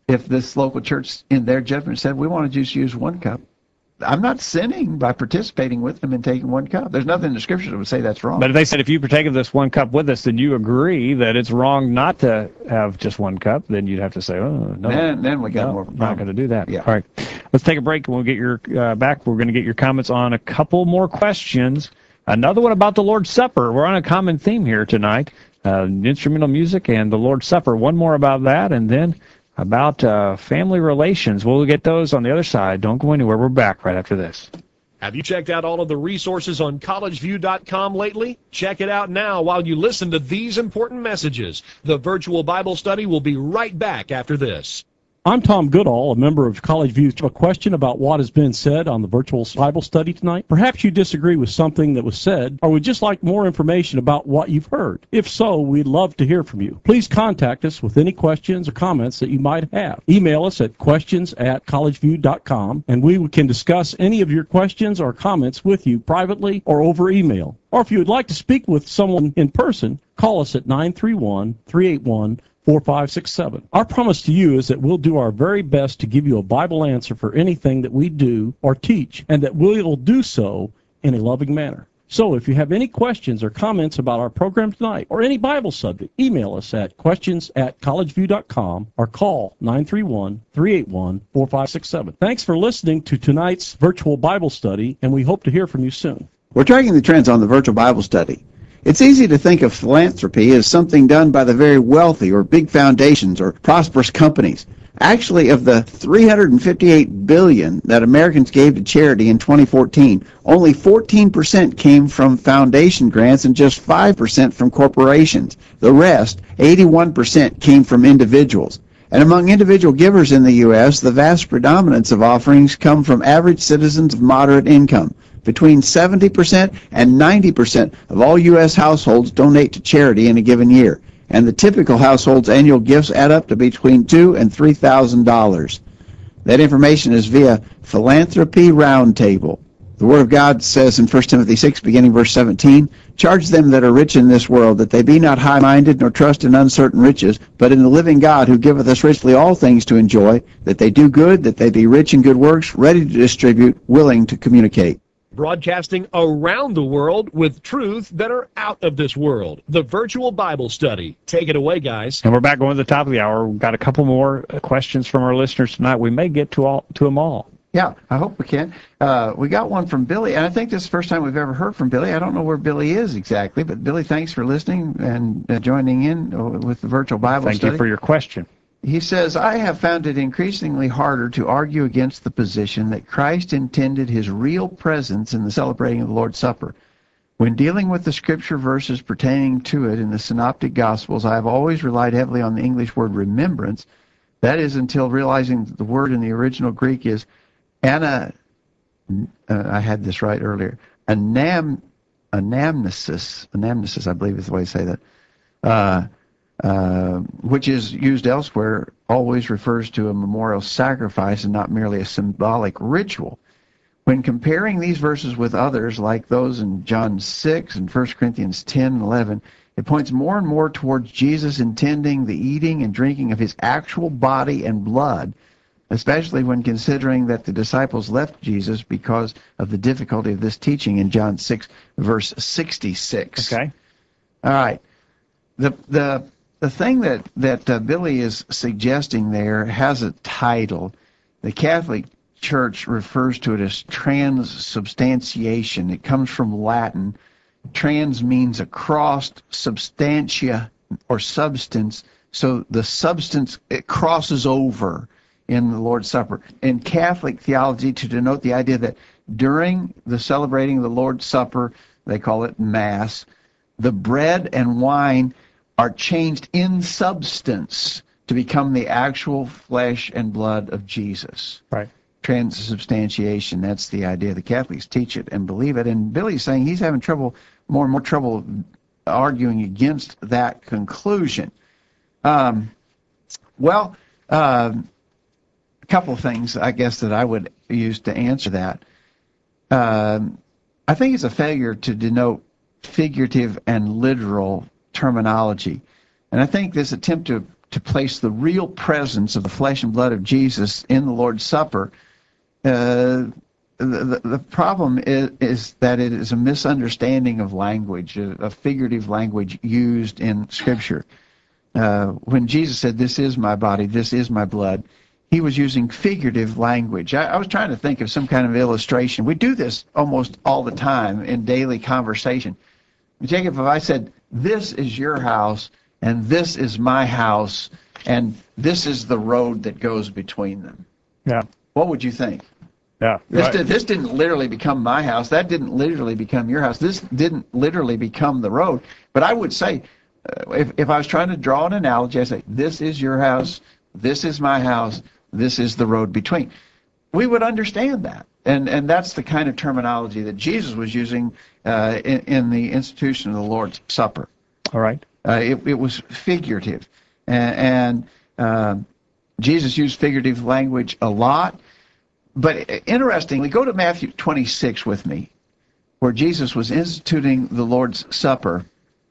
if this local church, in their judgment, said, we want to just use one cup, I'm not sinning by participating with them and taking one cup. There's nothing in the scripture that would say that's wrong. But if they said, if you partake of this one cup with us, then you agree that it's wrong not to have just one cup, then you'd have to say, oh, no. Then, then we got no, more of a not problem. going to do that. Yeah. All right. Let's take a break, and we'll get your uh, back. We're going to get your comments on a couple more questions. Another one about the Lord's Supper. We're on a common theme here tonight, uh, instrumental music and the Lord's Supper. One more about that, and then about uh, family relations. We'll get those on the other side. Don't go anywhere. We're back right after this. Have you checked out all of the resources on college view dot com lately? Check it out now while you listen to these important messages. The virtual Bible study will be right back after this. I'm Tom Goodall, a member of College View. A question about what has been said on the virtual Bible study tonight. Perhaps you disagree with something that was said, or would just like more information about what you've heard. If so, we'd love to hear from you. Please contact us with any questions or comments that you might have. Email us at questions at college view dot com, and we can discuss any of your questions or comments with you privately or over email. Or if you would like to speak with someone in person, call us at nine three one, three eight one, four five six seven. Our promise to you is that we'll do our very best to give you a Bible answer for anything that we do or teach, and that we'll do so in a loving manner. So if you have any questions or comments about our program tonight or any Bible subject, email us at questions at college view dot com or call nine three one, three eight one, four five six seven. Thanks for listening to tonight's virtual Bible study, and we hope to hear from you soon. We're tracking the trends on the virtual Bible study. It's easy to think of philanthropy as something done by the very wealthy or big foundations or prosperous companies. Actually, of the three hundred fifty-eight billion dollars that Americans gave to charity in twenty fourteen, only fourteen percent came from foundation grants and just five percent from corporations. The rest, eighty-one percent, came from individuals. And among individual givers in the U S, the vast predominance of offerings come from average citizens of moderate income. Between seventy percent and ninety percent of all U S households donate to charity in a given year, and the typical household's annual gifts add up to between two thousand and three thousand dollars. That information is via Philanthropy Roundtable. The Word of God says in First Timothy six, beginning verse seventeen, "Charge them that are rich in this world, that they be not high-minded, nor trust in uncertain riches, but in the living God, who giveth us richly all things to enjoy, that they do good, that they be rich in good works, ready to distribute, willing to communicate." Broadcasting around the world with truths that are out of this world. The virtual Bible study. Take it away, guys. And we're back going to the top of the hour. We've got a couple more questions from our listeners tonight. We may get to all to them all. Yeah, I hope we can. Uh, we got one from Billy, and I think this is the first time we've ever heard from Billy. I don't know where Billy is exactly, but Billy, thanks for listening and uh, joining in with the virtual Bible Thank study. you for your question. He says, I have found it increasingly harder to argue against the position that Christ intended his real presence in the celebrating of the Lord's Supper. When dealing with the scripture verses pertaining to it in the Synoptic Gospels, I have always relied heavily on the English word remembrance. That is, until realizing that the word in the original Greek is ana, uh, I had this right earlier, anam, anamnesis, anamnesis, I believe is the way to say that, uh, uh, which is used elsewhere, always refers to a memorial sacrifice and not merely a symbolic ritual. When comparing these verses with others, like those in John six and First Corinthians ten and eleven, it points more and more towards Jesus intending the eating and drinking of his actual body and blood, especially when considering that the disciples left Jesus because of the difficulty of this teaching in John six, verse sixty-six. Okay. All right. The the the thing that that uh, Billy is suggesting there has a title. The Catholic Church refers to it as transubstantiation. It comes from Latin. Trans means across, substantia or substance. So the substance, it crosses over in the Lord's Supper. In Catholic theology, to denote the idea that during the celebrating of the Lord's Supper, they call it Mass, the bread and wine are changed in substance to become the actual flesh and blood of Jesus. Right. Transubstantiation, that's the idea. The Catholics teach it and believe it. And Billy's saying he's having trouble, more and more trouble arguing against that conclusion. Um, well, uh, a couple of things, I guess, that I would use to answer that. Um, I think it's a failure to denote figurative and literal terminology. And I think this attempt to to place the real presence of the flesh and blood of Jesus in the Lord's Supper, uh, the, the, the problem is, is that it is a misunderstanding of language, a, a figurative language used in Scripture. Uh, when Jesus said, "This is my body, this is my blood," he was using figurative language. I, I was trying to think of some kind of illustration. We do this almost all the time in daily conversation. Jacob, if I said, "This is your house, and this is my house, and this is the road that goes between them," Yeah. what would you think? Yeah. This, Right. did, this didn't literally become my house. That didn't literally become your house. This didn't literally become the road. But I would say, uh, if, if I was trying to draw an analogy, I'd say, "This is your house, this is my house, this is the road between." We would understand that. And and that's the kind of terminology that Jesus was using uh, in, in the institution of the Lord's Supper. All right. Uh, it, it was figurative. And, and uh, Jesus used figurative language a lot. But interestingly, go to Matthew twenty-six with me, where Jesus was instituting the Lord's Supper.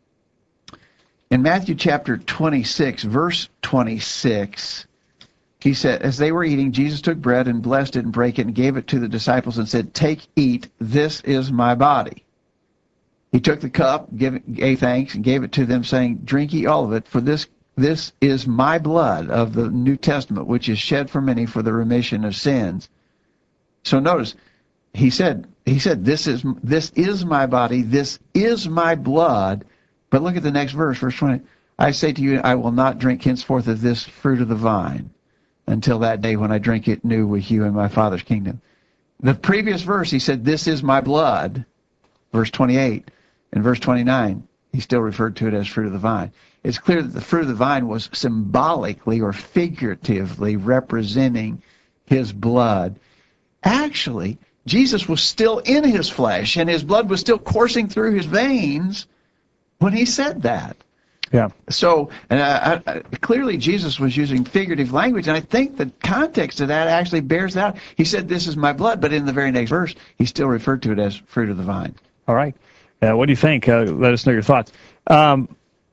In Matthew chapter twenty-six, verse twenty-six, he said, "As they were eating, Jesus took bread and blessed it and brake it and gave it to the disciples and said, 'Take, eat, this is my body.' He took the cup, gave, gave thanks, and gave it to them, saying, 'Drink ye all of it, for this this is my blood of the New Testament, which is shed for many for the remission of sins.'" So notice, he said, he said, this is this is my body, this is my blood. But look at the next verse, verse twenty. "I say to you, I will not drink henceforth of this fruit of the vine until that day when I drink it new with you in my Father's kingdom." The previous verse, he said, "This is my blood," verse twenty-eight. And verse twenty-nine, he still referred to it as fruit of the vine. It's clear that the fruit of the vine was symbolically or figuratively representing his blood. Actually, Jesus was still in his flesh, and his blood was still coursing through his veins when he said that. Yeah. So uh, I, I, clearly Jesus was using figurative language, and I think the context of that actually bears out. He said, "This is my blood," but in the very next verse, he still referred to it as fruit of the vine. All right. Uh, what do you think? Uh, let us know your thoughts. Um,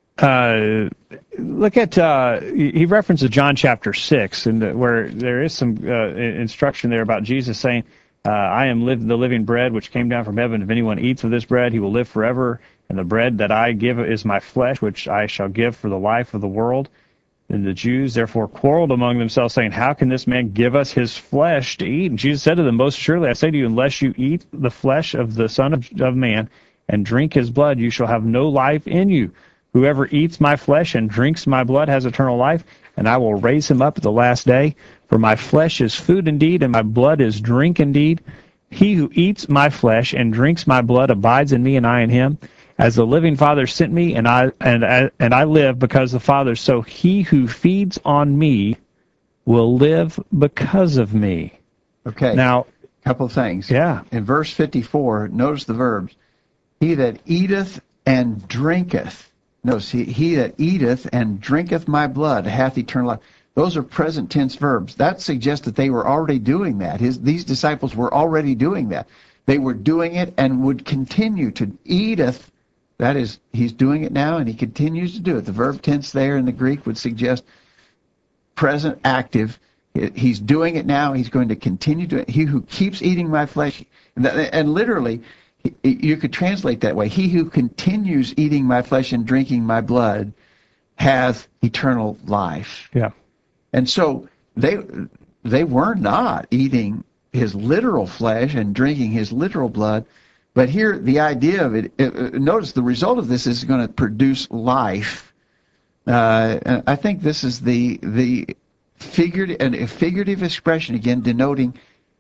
uh, look at, uh, he references John chapter six, and uh, where there is some uh, instruction there about Jesus saying, uh, "I am live, the living bread which came down from heaven. If anyone eats of this bread, he will live forever. And the bread that I give is my flesh, which I shall give for the life of the world." And the Jews therefore quarreled among themselves, saying, "How can this man give us his flesh to eat?" And Jesus said to them, "Most surely I say to you, unless you eat the flesh of the Son of, of Man and drink his blood, you shall have no life in you. Whoever eats my flesh and drinks my blood has eternal life, and I will raise him up at the last day. For my flesh is food indeed, and my blood is drink indeed. He who eats my flesh and drinks my blood abides in me, and I in him. As the living Father sent me, and I and I, and I live because the Father, so he who feeds on me will live because of me." Okay. Now, a couple of things. yeah, In verse fifty-four, notice the verbs. "He that eateth and drinketh." Notice, he, he that eateth and drinketh my blood hath eternal life. Those are present tense verbs. That suggests that they were already doing that. His, these disciples were already doing that. They were doing it and would continue to. Eateth, that is, he's doing it now and he continues to do it. The verb tense there in the Greek would suggest present active. He's doing it now. He's going to continue to. He who keeps eating my flesh, and literally, you could translate that way. He who continues eating my flesh and drinking my blood has eternal life. yeah, And so they they were not eating his literal flesh and drinking his literal blood, but here the idea of it. it notice the result of this is going to produce life. Uh, and I think this is the the figured and a figurative expression again, denoting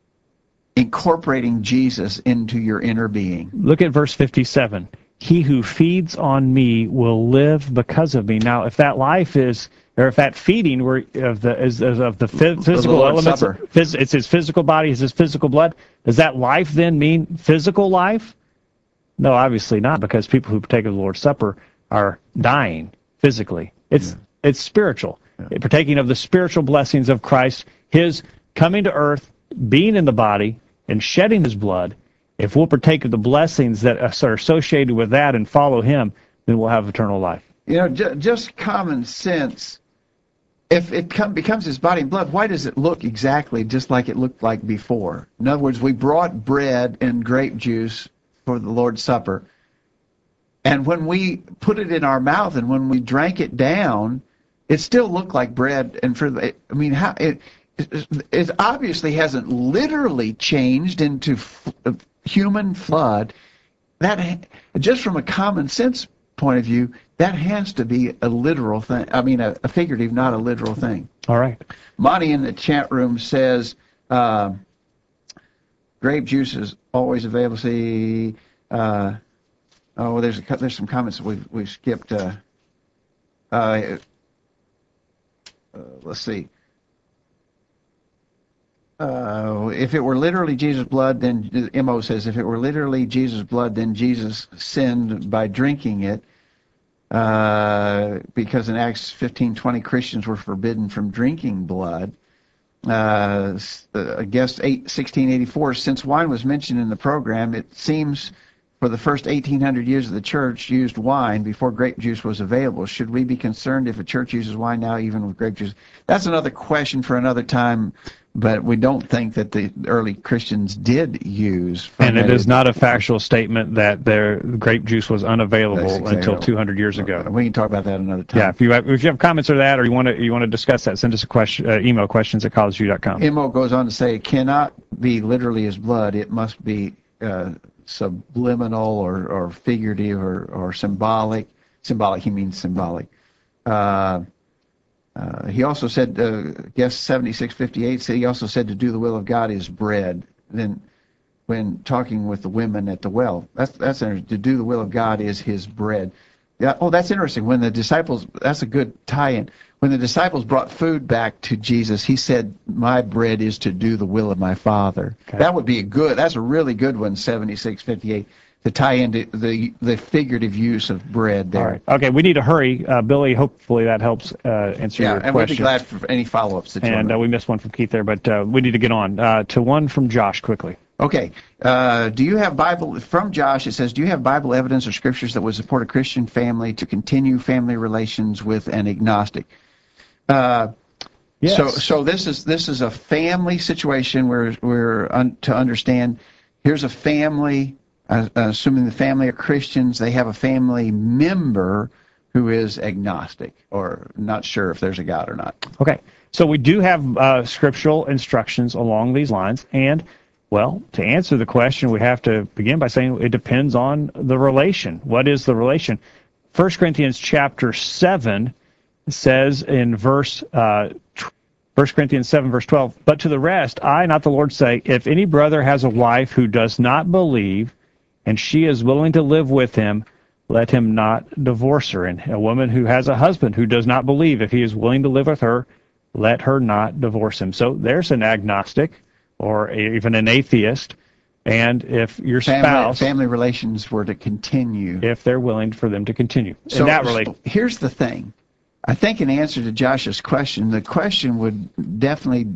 incorporating Jesus into your inner being. look at verse fifty-seven. "He who feeds on me will live because of me." Now, if that life is, or if that feeding were of the is, is of the phys- physical Lord's elements, Supper. phys- it's his physical body, it's his physical blood. Does that life then mean physical life? No, obviously not, because people who partake of the Lord's Supper are dying physically. It's Yeah. it's spiritual, partaking of the spiritual blessings of Christ, his coming to earth, being in the body, and shedding his blood. If we'll partake of the blessings that are associated with that and follow him, then we'll have eternal life. You know, ju- just common sense if it come, becomes his body and blood, why does it look exactly just like it looked like before? In other words, we brought bread and grape juice for the Lord's Supper, and when we put it in our mouth and when we drank it down, it still looked like bread. And for the, I mean, how it it obviously hasn't literally changed into f- human blood. That, just from a common sense point of view, that has to be a literal thing. I mean, a, a figurative, not a literal thing. All right. Monty in the chat room says, uh, grape juice is always available. See, uh, oh, there's a, there's some comments that we've, we've skipped. Uh, uh, uh, let's see. Uh, if it were literally Jesus' blood, then M O says, if it were literally Jesus' blood, then Jesus sinned by drinking it, uh, because in Acts fifteen twenty, Christians were forbidden from drinking blood. Uh, I guess sixteen eighty-four, since wine was mentioned in the program, it seems for the first eighteen hundred years of the church used wine before grape juice was available. Should we be concerned if a church uses wine now, even with grape juice? That's another question for another time. But we don't think that the early Christians did use. And it is not a factual statement that their grape juice was unavailable exactly until right. two hundred years ago. We can talk about that another time. Yeah, if you have, if you have comments or that, or you want to you want to discuss that, send us a question, uh, email questions at college view dot com. M O goes on to say it cannot be literally as blood. It must be uh, subliminal or, or figurative or, or symbolic. Symbolic, he means symbolic. Uh, Uh, he also said, uh, guess seventy-six fifty-eight said, he also said to do the will of God is bread. Then when talking with the women at the well, that's, that's interesting. To do the will of God is his bread. Yeah. Oh, that's interesting. When the disciples, that's a good tie-in. When the disciples brought food back to Jesus, he said, my bread is to do the will of my Father. Okay. That would be a good, that's a really good one, seventy-six fifty-eight. To tie into the the figurative use of bread there. All right. Okay, we need to hurry. Uh, Billy, hopefully that helps uh, answer yeah, your question. Yeah, and we'd be glad for any follow-ups that you And uh, we missed one from Keith there, but uh, we need to get on uh, to one from Josh quickly. Okay. Uh, do you have Bible, from Josh, it says, do you have Bible evidence or scriptures that would support a Christian family to continue family relations with an agnostic? Uh, yes. So so this is this is a family situation where we're un, to understand, here's a family. Uh, assuming the family are Christians, they have a family member who is agnostic or not sure if there's a God or not. Okay, so we do have uh, scriptural instructions along these lines, and, well, to answer the question, we have to begin by saying it depends on the relation. What is the relation? First Corinthians chapter seven says in verse uh, First Corinthians seven, verse twelve, but to the rest, I, not the Lord, say, if any brother has a wife who does not believe, and she is willing to live with him, let him not divorce her. And a woman who has a husband who does not believe, if he is willing to live with her, let her not divorce him. So there's an agnostic or even an atheist. And if your family, spouse... Family relations were to continue. If they're willing for them to continue. So, in that relation. So here's the thing. I think in answer to Josh's question, the question would definitely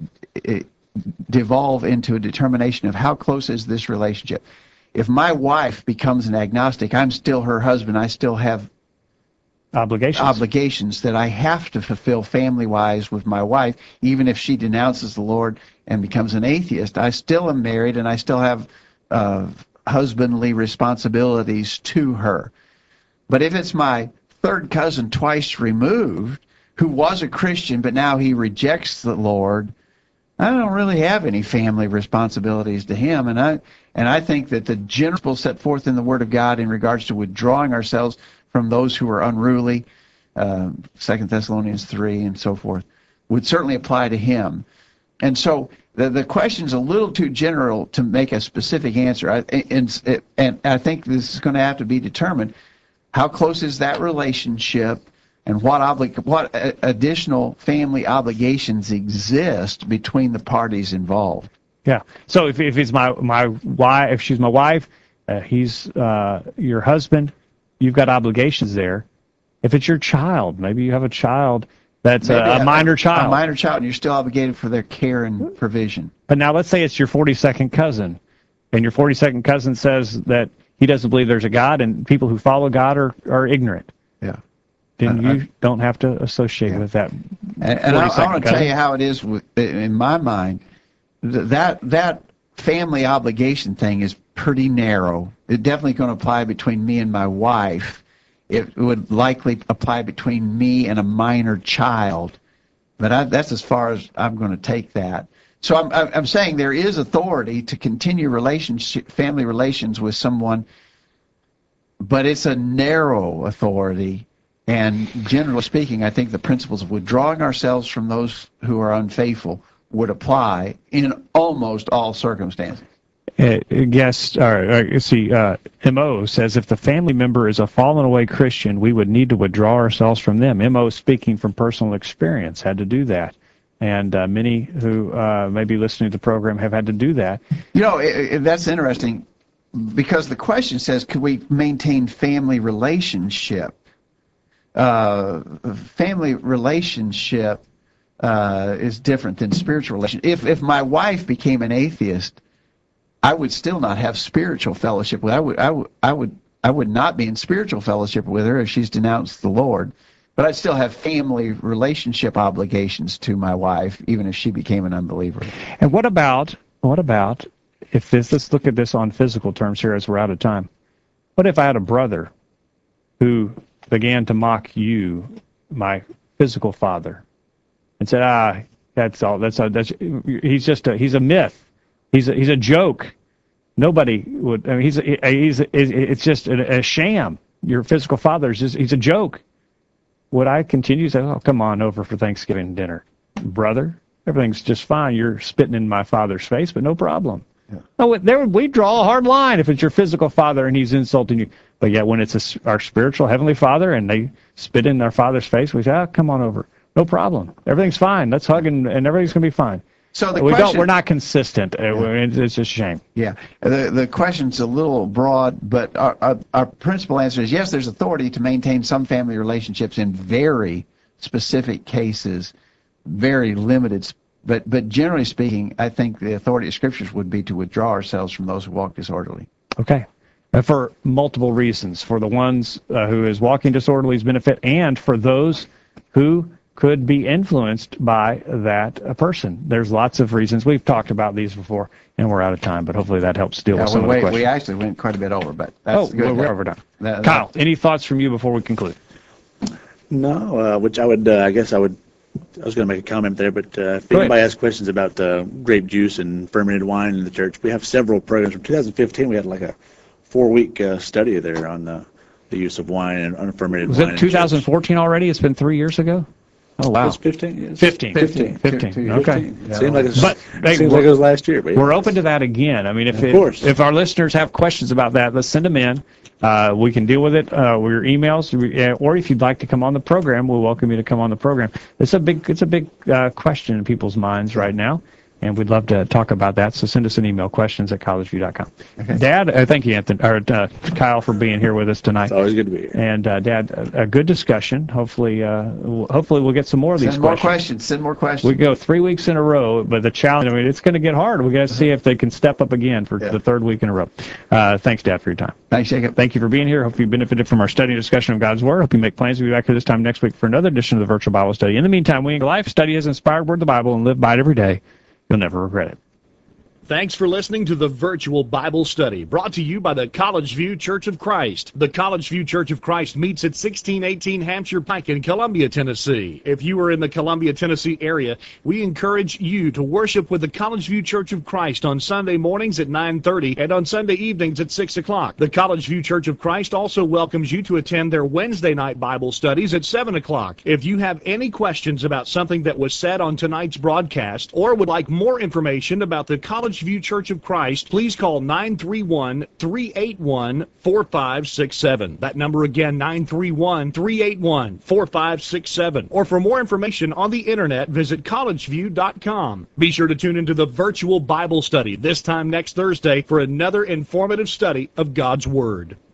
devolve into a determination of how close is this relationship. If my wife becomes an agnostic, I'm still her husband. I still have obligations obligations that I have to fulfill family-wise with my wife. Even if she denounces the Lord and becomes an atheist, I still am married and I still have uh, husbandly responsibilities to her. But if it's my third cousin twice removed who was a Christian but now he rejects the Lord, I don't really have any family responsibilities to him. And I and I think that the general principle set forth in the Word of God in regards to withdrawing ourselves from those who are unruly, uh, Second Thessalonians three and so forth, would certainly apply to him. And so the the question's a little too general to make a specific answer. I, and, and I think this is going to have to be determined. How close is that relationship? And what obli- what additional family obligations exist between the parties involved? Yeah. So if if it's my my wife, if she's my wife, uh, he's uh, your husband, you've got obligations there. If it's your child, maybe you have a child that's a, a minor a, child. A minor child, and you're still obligated for their care and provision. But now let's say it's your forty-second cousin, and your forty-second cousin says that he doesn't believe there's a God, and people who follow God are, are ignorant. Yeah. Then I, you I, don't have to associate yeah. with that And, and I, I forty-second want to cut. tell you how it is with, in my mind. Th- That that family obligation thing is pretty narrow. It's definitely going to apply between me and my wife. It would likely apply between me and a minor child. But I, that's as far as I'm going to take that. So I'm, I'm I'm saying there is authority to continue relationship, family relations with someone, but it's a narrow authority. And generally speaking, I think the principles of withdrawing ourselves from those who are unfaithful would apply in almost all circumstances. Uh, guest, or, uh, let's see, uh, M O says if the family member is a fallen away Christian, we would need to withdraw ourselves from them. M O, speaking from personal experience, had to do that. And uh, many who uh, may be listening to the program have had to do that. You know, it, it, that's interesting because the question says, could we maintain family relationship? Uh, family relationship uh, is different than spiritual relationship. If, if my wife became an atheist, I would still not have spiritual fellowship with her. I would, I would, I would, I would not be in spiritual fellowship with her if she's denounced the Lord. But I'd still have family relationship obligations to my wife, even if she became an unbeliever. And what about, what about, if this, let's look at this on physical terms here as we're out of time. What if I had a brother who began to mock you, my physical father, and said, ah, that's all, that's, a, that's, he's just a, he's a myth. He's a, he's a joke. Nobody would, I mean, he's, a, he's, a, it's just a, a sham. Your physical father is just, he's a joke. Would I continue to say, oh, come on over for Thanksgiving dinner? Brother, everything's just fine. You're spitting in my father's face, but no problem. Yeah. No, there we draw a hard line if it's your physical father and he's insulting you. But yet when it's a, our spiritual heavenly father and they spit in their father's face, we say, oh, come on over. No problem. Everything's fine. Let's hug and, and everything's going to be fine. So the we question, don't, we're not consistent. Yeah. It's just a shame. Yeah. The, the question's a little broad, but our, our, our principal answer is yes, there's authority to maintain some family relationships in very specific cases, very limited. But, but generally speaking, I think the authority of Scriptures would be to withdraw ourselves from those who walk disorderly. Okay. Uh, for multiple reasons. For the ones uh, who is walking disorderly's benefit, and for those who could be influenced by that uh, person. There's lots of reasons. We've talked about these before, and we're out of time, but hopefully that helps deal Yeah, with some we, of the wait, questions. we actually went quite a bit over, but that's oh, good. we're over time. That, Kyle, any thoughts from you before we conclude? No, uh, which I would, uh, I guess I would, I was going to make a comment there, but uh, if Go anybody ahead. has questions about uh, grape juice and fermented wine in the church, we have several programs. From two thousand fifteen, we had like a four-week uh, study there on the, the use of wine and unfermented Was wine. it in church. twenty fourteen already? It's been three years ago? Oh, wow. It's fifteen. Yes. fifteen. fifteen. fifteen. Two- two- Okay. fifteen. Seems like it's, But, hey, seems we're- like it was last year. But yeah. We're open to that again. I mean, if Of it, course. if our listeners have questions about that, let's send them in. Uh, we can deal with it uh, with your emails, or if you'd like to come on the program, we'll welcome you to come on the program. It's a big, it's a big uh, question in people's minds right now, and we'd love to talk about that. So send us an email, questions at collegeview dot com. Okay. Dad, uh, thank you, Anthony, or uh, Kyle, for being here with us tonight. It's always good to be here. And uh, Dad, a, a good discussion. Hopefully, uh, w- hopefully we'll get some more of these Send more questions. questions. Send more questions. We go three weeks in a row, but the challenge, I mean, it's going to get hard. We got to see if they can step up again for Yeah. the third week in a row. Uh, thanks, Dad, for your time. Thanks, Jacob. Thank you for being here. Hope you benefited from our study and discussion of God's Word. Hope you make plans to be back here this time next week for another edition of the Virtual Bible Study. In the meantime, we life study is inspired word of the Bible and live by it every day. You'll never regret it. Thanks for listening to the Virtual Bible Study, brought to you by the College View Church of Christ. The College View Church of Christ meets at sixteen eighteen Hampshire Pike in Columbia, Tennessee. If you are in the Columbia, Tennessee area, we encourage you to worship with the College View Church of Christ on Sunday mornings at nine thirty and on Sunday evenings at six o'clock. The College View Church of Christ also welcomes you to attend their Wednesday night Bible studies at seven o'clock. If you have any questions about something that was said on tonight's broadcast, or would like more information about the College View Church of Christ, please call nine three one, three eight one, four five six seven. That number again, nine three one, three eight one, four five six seven. Or for more information on the internet, visit college view dot com. Be sure to tune into the Virtual Bible Study this time next Thursday for another informative study of God's Word.